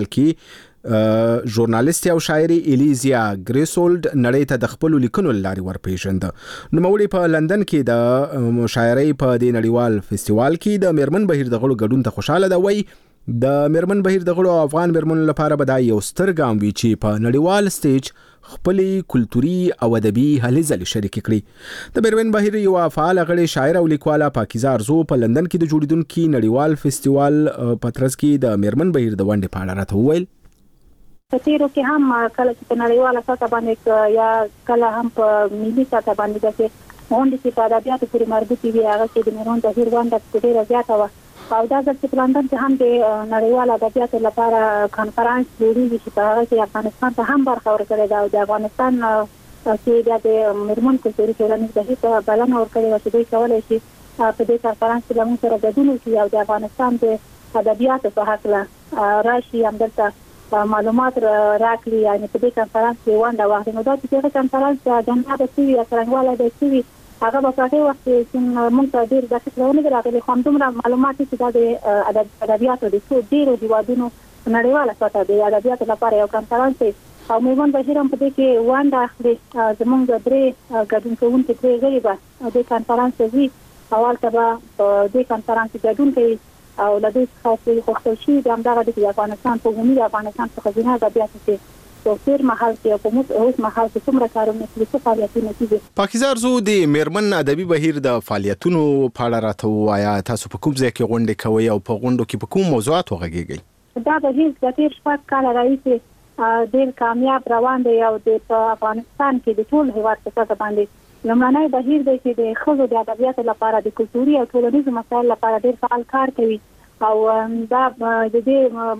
کې ژورنالیست او شاعري الیزیا ګریسولډ نړۍ ته د خپل لیکنو لاري ورپېژند. نوموړي په لندن کې د شاعرۍ په د نړیوال فستیوال کې د میرمن بهیر د غړو ګډون ته خوشاله ده. وای د میرمن بهیر د غړو افغان میرمنو لپاره به دا یو ستر ګام وي چې په نړیوال سټیج خپلې کلتوري او ادبي هلې ځلې شریک کړي. د میرمن بهیر یو فعال غړي شاعر او لیکواله پاکیزه ارزو په لندن کې د جوړیدونکو نړیوال فستیوال په ترڅ کې د میرمن بهیر د ونډې په اړه راته وویل. په تیرو کې هم کله چې په نړیواله سطح باندې یا کله هم په ملي سطح باندې چې غونډې چې په ادبیاتو پورې مربوط وي هغه چې د میرمن بهیر ونډه ډېره زیاته وه. او دا ځل چې په لندن کې هم د نړیوال ادبیاتو لپاره کانفرنس جوړیږي چې په هغه کې افغانستان ته هم برخه ورکړې ده او د افغانستان چې د میرمن کلتوري ټولنې بهیر ته بلنه ورکړې ده چې دوی کولی شي په دې کانفرنس کې له موږ سره ګډون وکړي او د افغانستان د ادبیاتو په هکله راشي همدلته معلومات راکړي، یعنې په دې کانفرنس کې ونډه واخلي. نو دا چې دغه کانفرنس اجنډا به څه وي یا څرنګوالی به څه وي هغه به په هغې وخت کې موږ ته ډېر دقیق ونه دي راغلي، خو همدومره معلومات چې دا د ادبیاتو د څو ډېرو هېوادونو په نړیواله سطحه د ادبیاتو لپاره یو کانفرنس دی او میرمن بهیر هم په دې کې ونډه اخلي. زموږ د 3 ګډون کوونکي 3 غړي به دې کانفرنس ته ځي او هلته به په دې کانفرنس کې ګډون کوي او له دوی څخه غوښتل شوي د همدغه د افغانستان په عمومي د افغانستان څخه ځینې ادبیاتو کې په تیر مهال کې په اوس مهال کې څومره کارونه کوي، څه فعالیتونه کوي. پاکیزه ارزو د میرمن ادبي بهیر د فعالیتونو په اړه راته ووایه. تاسو په کوم ځای کې غونډې کوئ او په غونډو کې په کوم موضوعاتو غږیږئ؟ دا بهیر د تیر 6 کاله راهیسې ډېر کامیاب روان دی او په افغانستان کې د ټول هېواد په سطحه باندې لومړنی بهیر دی چې د ښځو د ادبیاتو لپاره د کلتوري او ټولنیزو مسایلو لپاره ډېر فعال کار کوي او دا د دې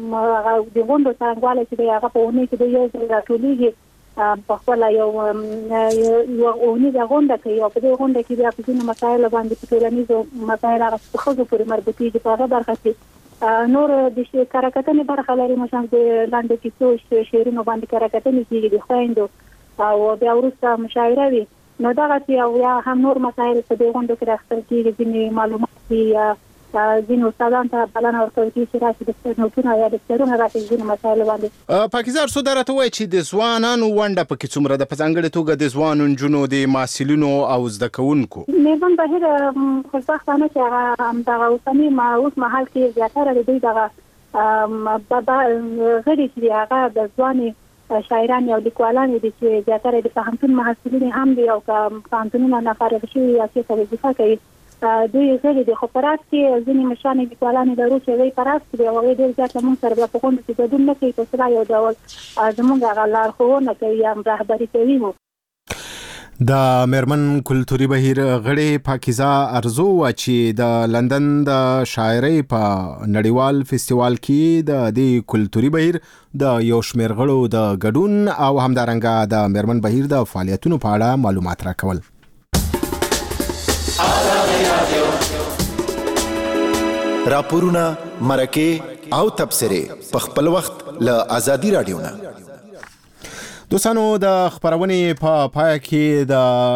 د غونډو څرنګوالی چې دی هغه په اونۍ کې د یو ځای راټولیږي په خپله یوه اونیزه غونډه کوي او په دې غونډه کې بیا په ځینو مسایلو باندې په ټولنیزو مسایل هغه په ښځو پورې مربوطېږي په هغه برخه کې نور د کارکتنې برخه لري مثلا د لاندې کیسو شعرونو باندې کارکتنې کیږي د خويندو او بیا وروسته مشاعره وي نو دغه چې یا هم نور مسایل په دې غونډه کې راخل کیږي ځینې معلومات یا ځینې استادان ته بلنه ورکول کیږي چې راشي د نوټونه یا د سرونه راشي ځینې مسایل باندې پاکیزه ارسو درته وایي چې د ځوانانو ونډه پکې څومره ده په ځانګړې توګه د ځوانو نجونو د محصلینو او زده کوونکو میرمن بهیر خوشبختانه چې هغه همدغه اوسني اوس مهال کې زیاتره د دوی دغه غړي چې هغه د ځواني شاعران او لیکوالان دي چې زیاتره د پوهنتون محصلین هم دي او پوهنتونونه نه فارغ شوي یا چې وظیفه کوي دوی غړي د خبرات کې ځینې مشان لیکوالان لرو چې وی پراس دي او ډېر زیات موږ سره په کوم چې ګډون نه کوي په سره یو ډول زموږ غلار خو نه کوي یا رهبری کوي د میرمن کلتوري بهیر غړي پاکیزه ارزو چې د لندن د شاعرۍ په نړیوال فستیوال کې د دې کلتوري بهیر د یو شمېر غړو د ګډون او همدارنګه د میرمن بهیر د فعالیتونو په اړه معلومات راکول. راپورونه مرکه او تبصره په خپل وخت له ازادي رادیو نه. دوستانو د خبرونې په پای کې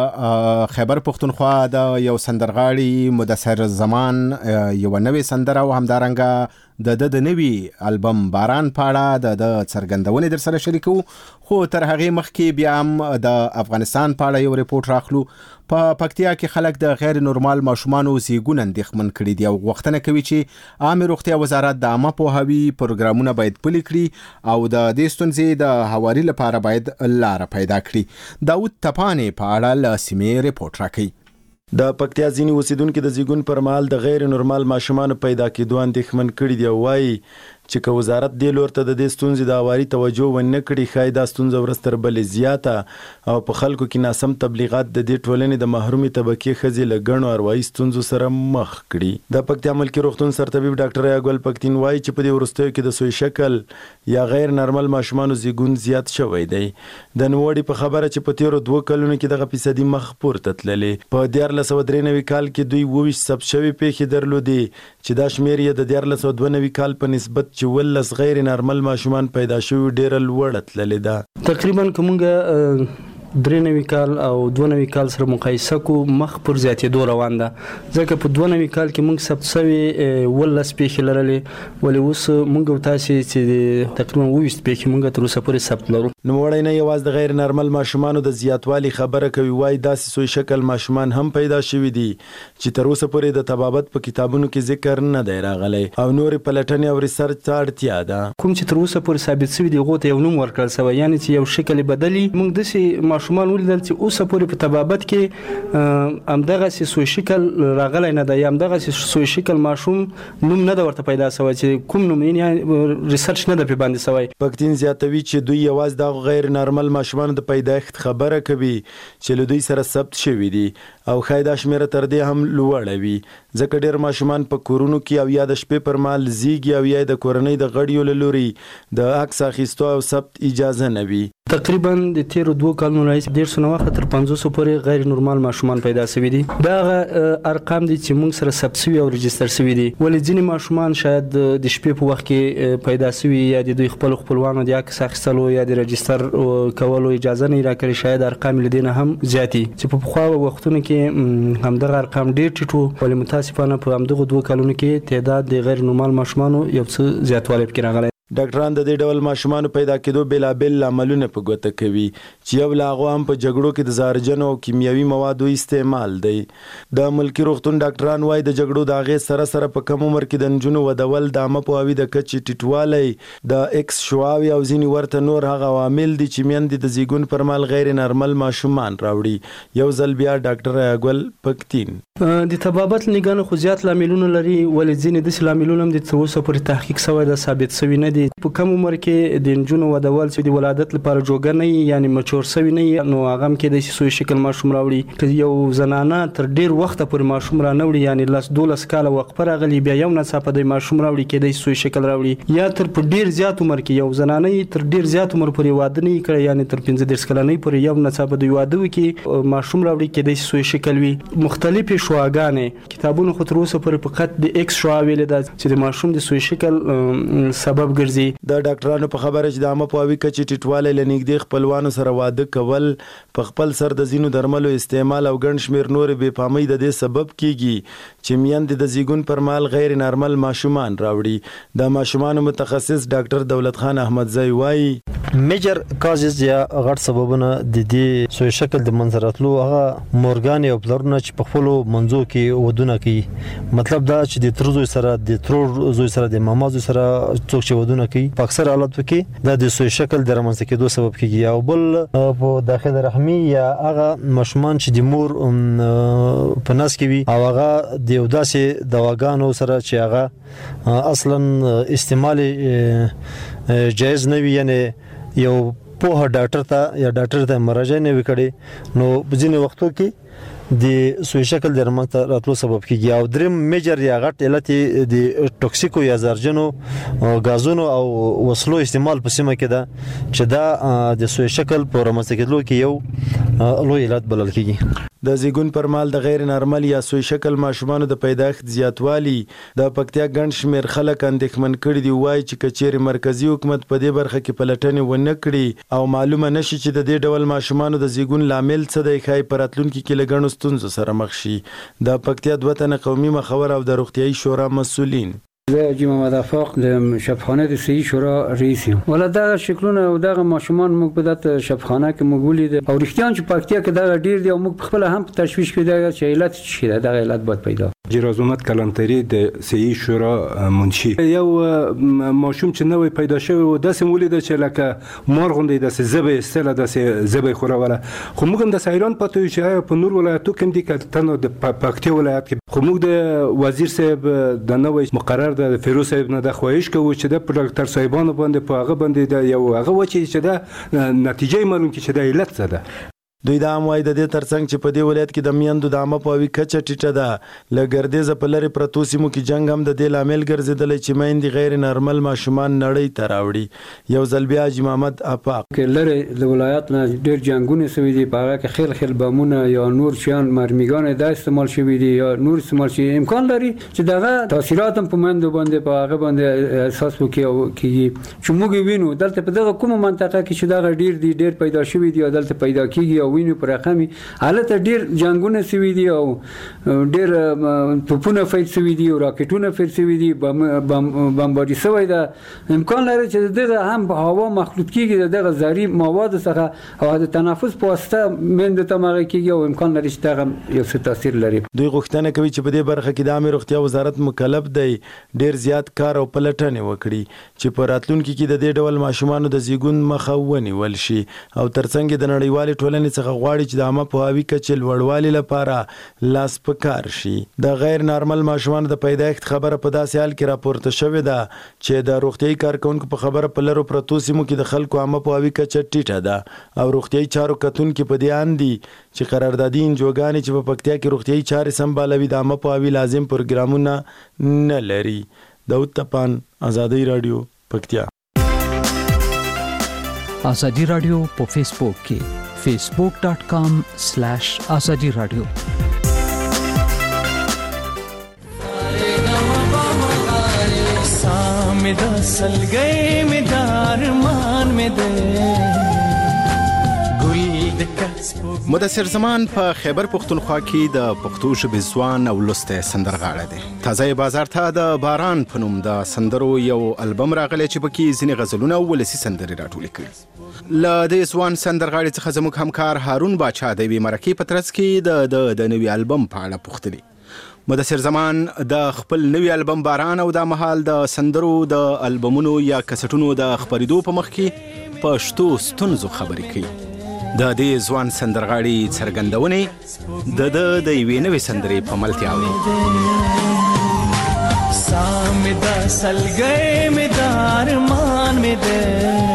د خیبر پښتونخوا د یو سندرغاړي مدثر زمان یو نوې سندره او همدارنګه د نوي البم باران پاړه د څرګندونې در سره شریکو خو تر هغه مخکې بیا هم د افغانستان پاړه یو ریپورت راخلو. په پکتیا کې خلک د غیر نورمال ماشومانو زیږون اندېښمن کړي دي او غوښتنه کوي چې عامه روغتیا وزارت د عامه پوهاوي پروګرامونه باید پلي کړي او د دې ستونزې د هواري لپاره باید لاره پیدا کړي. داود تپانې په اړه له سیمې ریپورت راکوي. د پکتیا ځینې اوسیدونکو د زیږون پر مهال د غیر نورمال ماشومانو پیدا کېدو اندېښمن کړي دي او وایي چې که وزارت دې لور ته د دې ستونزې د هواري توجه ونه کړي ښایي دا ستونزه ورځ تر بلې زیاته او په خلکو کې ناسم تبلیغات د دې ټولنې د محرومې طبقې ښځې له ګڼو اروايي ستونزو سره مخ کړي. د پکتیا ملکي روغتون سرطبیب ډاکټر یاګل پکتین وایي چې په دې وروستیو کې د سوی شکل یا غیر نورمال ماشومانو زیږون زیات شوی دی. د نووړي په خبره چې په تیرو 2 کلونو کې دغه فیصدي مخ پورته تللې. په 1993 کال کې دوی 22 ثبت شوي پیښې درلودې چې دا شمیر یې د 1992 کال په نسبت چې 19 غیر نورمال ماشومان پیدا شوي ډېره لوړه تللې ده. تقریبا کومه 93 کال او 92 کال سره مقایسه کو مخ پر زیاتېدو روان ده ځکه په 92 کال کې موږ ثبت شوي 19 پیښې لرلې ولې اوس موږ تاسو چې تقریبا 20 پیښې موږ تر اوسه پورې ثبت لرو. نووړی نه یوازې د غیر نورمال ماشومانو د زیاتوالي خبره کوي وایي داسې سوی شکل ماشومان هم پیدا شوي دي چې تر اوسه پورې د طبابت په کتابونو کې ذکر نه دی راغلی او نورې پلټنې او ریسرچ ته اړتیا ده. کوم چې تر اوسه پورې ثابت شوي دي هغو ته یو نوم ورکړل شوی یعنې چې یو شکل بدلی موږ داسې ماشومان ولیدل چې اوسه پورې په طبابت کې همدغسې سوی شکل راغلی نه ده یا همدغسې سوی شکل ماشوم نوم نه ده ورته پیدا شوی چې کوم نوم یعنې ریسرچ نه ده پرې باندې شوی. پکتین زیاتوي چې دوی یوازې د غیر نورمال ماشومانو د پیدایښت خبره کوي چې له دوی سره ثبت شوي دي او ښایي دا شمېره تر دې هم لوړه وي ځکه ډېر ماشومان په کورونو کې او یا د شپې پر مهال زیږي او یا د کورنۍ د غړیو له لوري د عکس اخیستو او ثبت اجازه نه وي. تقریبا د تیرو 2 کلونو راهیسې 190 تر 500 پورې غیر نورمال ماشومان پیدا شوي دي. دا ارقام دي چې موږ سره ثبت شوي او رجستر شوي دي ولې ځینې ماشومان شاید د شپې په وخت کې پیدا شوي یا د دوی خپلوانو د عکس اخیستلو یا د رجستر کولو اجازه نه راکړي شاید ارقام له دې نه هم زیاتي چې په پخوا وختونو کې همدغه ارقام ډېر ټیټ وو ولې متاسفانه په همدغه 2 کلونو کې تعداد د غیر نورمال ماشومانو یو څه زیاتوالی پکې راغلی. ډاکټران د دې ډول ماشومانو پیدا کېدو بېلابېل عملونه په ګوته کوي چې یو له هغو هم په جګړو کې د زهرجنو او کیمیاوي موادو استعمال دی. د ملکي روغتون ډاکټران وایي د جګړو د اغېز سره سره په کم عمر کې د نجونو ودول د عامه پوهاوي د کچې ټیټوالی د ایکس شواوي او ځینې ورته نور هغه عوامل دي چې میندې د زیږون پر مهال غیر نورمال ماشومان راوړي. یو ځل بیا ډاکټر یاګل پکتین د طبابت لګانو خو زیات لاملونه لري ولې ځینې داسې لاملونه هم د تر اوسه پورې تحقیق شوی ده ثابت شوي نه دي دي په کم عمر کې د نجونو ودول چې د ولادت لپاره جوګه نه یعنی مچور سوي نه نو هغه هم کې د سوی شکل ماشوم راوړي که یو زنانه تر ډیر وخت پورې ماشوم را نوړي یعنی 12 کاله وقفه راغلي بیا یو ناڅاپه د ماشوم راوړي کې د سوی شکل راوړي یا تر په ډیر زیات عمر کې یو زنانه تر ډیر زیات عمر پورې واده نه کړي یعنی تر 15 کلنۍ پورې یو ناڅاپه د واده وکي ماشوم راوړي کې د سوی شکل وي مختلفې شواګانې کتابونو خو تر اوسه پورې فقط د ایکس شوا ویل دا چې د ماشوم د سوی شکل سبب ګرځي د ډاکټرانو په خبره چې د عامه پوهاوي کچې ټیټوالی له نږدې خپلوانو سره واده کول په خپل سر د ځینو درملو استعمال او ګڼ شمېر نورې بېپامۍ د دې سبب کیږي چې میندې د زیږون پر مهال غیر نارمل ماشومان راوړي د ماشومانو متخصص ډاکټر دولت خان احمدزی وایي میجر کازز یا غټ سببونه د دې سوی شکل د منځراتلو هغه مورګان او پلرونه چې په خپل منځو کې ودونه کوي مطلب دا چې د تر زوی سره د ترور زوی سره د ماما زوی سره څوک چې ودونه کوي په اکثر حالاتو کې دا د سوی شکل د رامنځته کېدو سبب کیږي او بل په داخل رحمي یا هغه ماشومان چې د مور په نس کې وي او هغه د یو داسې دواګانو سره چې هغه اصلا استعمال جایز نه وي یعنی یو په ډاکټر ته یا ډاکټر ته مراجعه نه وکړي نو په ځینې وختو کې د سوی شکل د رامنځته راتلو سبب کیږي او دریم میجر یا غټ علت د ټوکسیکو یا زهرجنو غازونو او وسلو استعمال په سیمه کې ده چې دا د سوی شکل په رامنځته کېدلو کې یو لوی علت بلل کیږي د زیږون پر مهال د غیر نارمل یا سوی شکل ماشومانو د پیدایښت زیاتوالی د پکتیا ګڼ شمېر خلک اندېښمن کړي دي وایي چې که چیرې مرکزي حکومت په دې برخه کې پلټنې ونه کړي او معلومه نشي چې د دې ډول ماشومانو د زیږون لامل څه دی ښایي په راتلونکي کې له ګڼو ستونزو سره مخ شي د پکتیا 2 تنه قومي مخور او د روغتیايي شورا مسؤلین زه حاجي محمد افاق د شفاخانه د صحي شورا رئیس یم ولا دغه شکلونه او دغه ماشومان موږ په دغه شفاخانه کې موږ ولید او رښتیا چې پکتیا کې دغه ډیر دی او موږ خپل هم په تشویش کې دی چې علت شي دغه علت باید پیدا جرازمت کلانتری د صحي شورا منشي یو ماشوم چې نوې پیدا شوی و داسې ولید چې لکه مار غوندې داسې زبې استله داسې زبې خوروله خو موږ هم د سایران پاتې چې په نور ولایتو کې دي چې تنو د پکتیا ولایت کې خو موږ د وزیر صاحب د نوې مقرر د فیروز صاحب نه د خواهش کوو چې د ډاکټر صاحبانو باندې په هغه باندې د یو هغه وچی چې د نتیجې معلوم کی چې د علت څه ده دوی دا هم وایي د دې ترڅنګ چې په دې ولایت کې د میندو د عامه پوهاوي کچه ټیټه ده له ګردیزه په لرې پرتو سیمو کې جنګ هم د دې لامل ګرځېدلی چې میندې غیر نارمل ماشومان نړۍ ته راوړي یو ځل بیا حاجي محمد افاق لرې د ولایت نه ډېر جنګونه سوي دي په هغه کې خیل خیل بمونه یا نور شیان مرمیګانې دا استعمال شوي دي یا نور استعمال شي امکان لري چې دغه تاثیرات هم په میندو باندې په هغه باندې اساس وکړي چې موږ وینو دلته په دغه کومه منطقه کې چې دغه ډېر پیدا شوي دي او دلته پیدا کیږي وینو پر رقمي حالت ډیر جنگونه سوي دي او ډیر توپونه فیل سوي دي او راکټونه فیل سوي دي بمباري سوي ده امکان لري چې دغه هم په هوا مخلوط کیږي دغه زهري مواد څخه او د تنفس په واسطه مند ته مغه کیږي او امکان لري چې دغه یو څه تاثیر لري دوی غوښتنه کوي چې په دې برخه کې د عامه روغتیا وزارت مکلف دی ډیر زیات کار او پلټنې وکړي چې په راتلونکي کې د دې ډول ماشومانو د زیږون مخه ونیول شي او ترڅنګ د نړیوالې ټولنې څخه غواړي چې د عامه پوهاوي کچې لوړوالي لپاره لاس په کار شي د غیر نارمل ماشومانو د پیدایښت خبره په داسې حال کې راپورته شوې ده چې د روغتیايي کارکونکو په خبره په لرو پرتو سیمو کې د خلکو عامه پوهاوي کچه ټیټه ده او روغتیايي چارو کتونکي په دې اند دي چې قراردادي انجوګانې چې په پکتیا کې روغتیايي چارې سمبالوي د عامه پوهاوي لازم پروګرامونه نه لري داود تپان آزادی رادیو پکتیا آزادی رادیو په فیسبوک کې facebook.com/azadi radio सामिदा सलगई में दारमान में दे مدثر زمان په خیبر پختونخوا کې د پښتو ژبې ځوان او لوستی سندرغاړی دی. تازه بازار ته د باران په نوم د سندرو یو البم راغلی چې پکې ځینې غزلونه او ولسي سندرې راټولې کړي. له دې ځوان سندرغاړي څخه زموږ همکار هارون باچا د یوې مرکې په ترڅ کې د نوي البم په اړه پوښتلي. مدثر زمان د خپل نوي البم باران او د مهال د سندرو د البمونو یا کسټونو د خپرېدو په مخ کې پښتو ستونزو خبرې کوي. د دې ځوان سندرغاړي څرګندونې د یوې نوې سندرې په ملتیا وي. سامې د سلګۍ مې د ارمان مې دی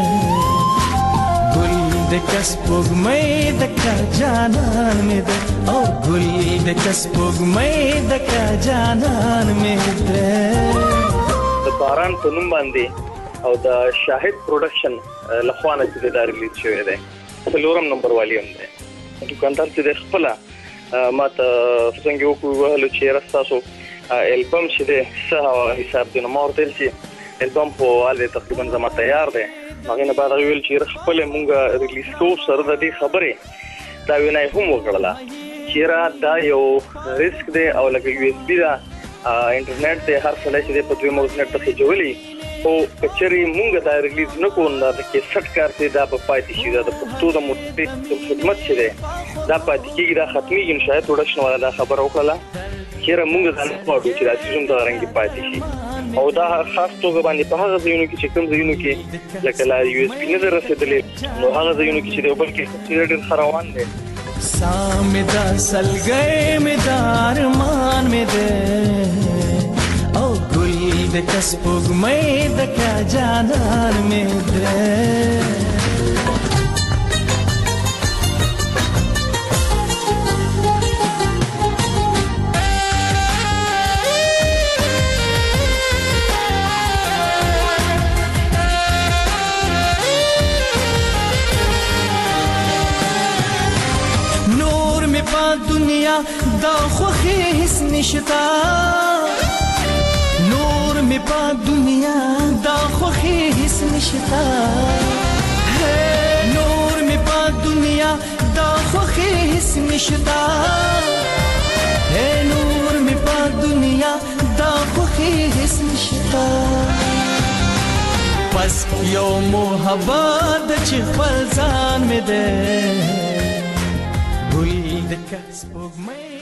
ګل د کس پوږمۍ د کا جانان مې دی او ګل د کس پوږمۍ د کا جانان مې دی د باران په نوم باندې او د شاهد پروډکشن لخوا نه چې دا ریلیز شوی دی 4 نمبر والی هم دی دکاندار چې د خپل ماته څنګه وکړو چې راستاسو البم چې دی څه حساب دی نو مور تل چې البم په حاله تقریبا زما تیار دی هغه نه بعد ویل چې خپل مونږ ریلیز کوو سره د دې خبره دا وینای هم وکړه چې را دا یو ریسک دی او لکه یو اس بي دا انټرنیټ ته هر څه چې په دوی موږ نت ته جوړلی او کچري مونږ دا ریلیز نکو نه د کې سټ کارته دا په پاتې شي دا د پښتو د متفق خدمت چې دی دا پاتې کیږي دا ختمي ان شاء الله پروډکشن والا دا خبر وکړه چې مونږ ځان پوهو چې دا سیزن دا رنګ پاتې شي او دا خاص توګه باندې په هغه ځایونو کې چې کوم ځایونو کې لکه لا یو اس بي نه رسیدلې نو هغه ځایونو کې چې د بل کې ډېر خروان دي سامې د سلګۍ مې د ارمان مې دی او ګل د کس پوږمۍ د کا جانان مې دی دنیا دا خوخي هیڅ نشتا نور می په دنیا دا خوخي هیڅ نشتا نور می په دنیا دا خوخي هیڅ نشتا نور می په دنیا دا خوخي هیڅ نشتا پس یو محبت چې خپل ځان می ده ګل د کس پوږمۍ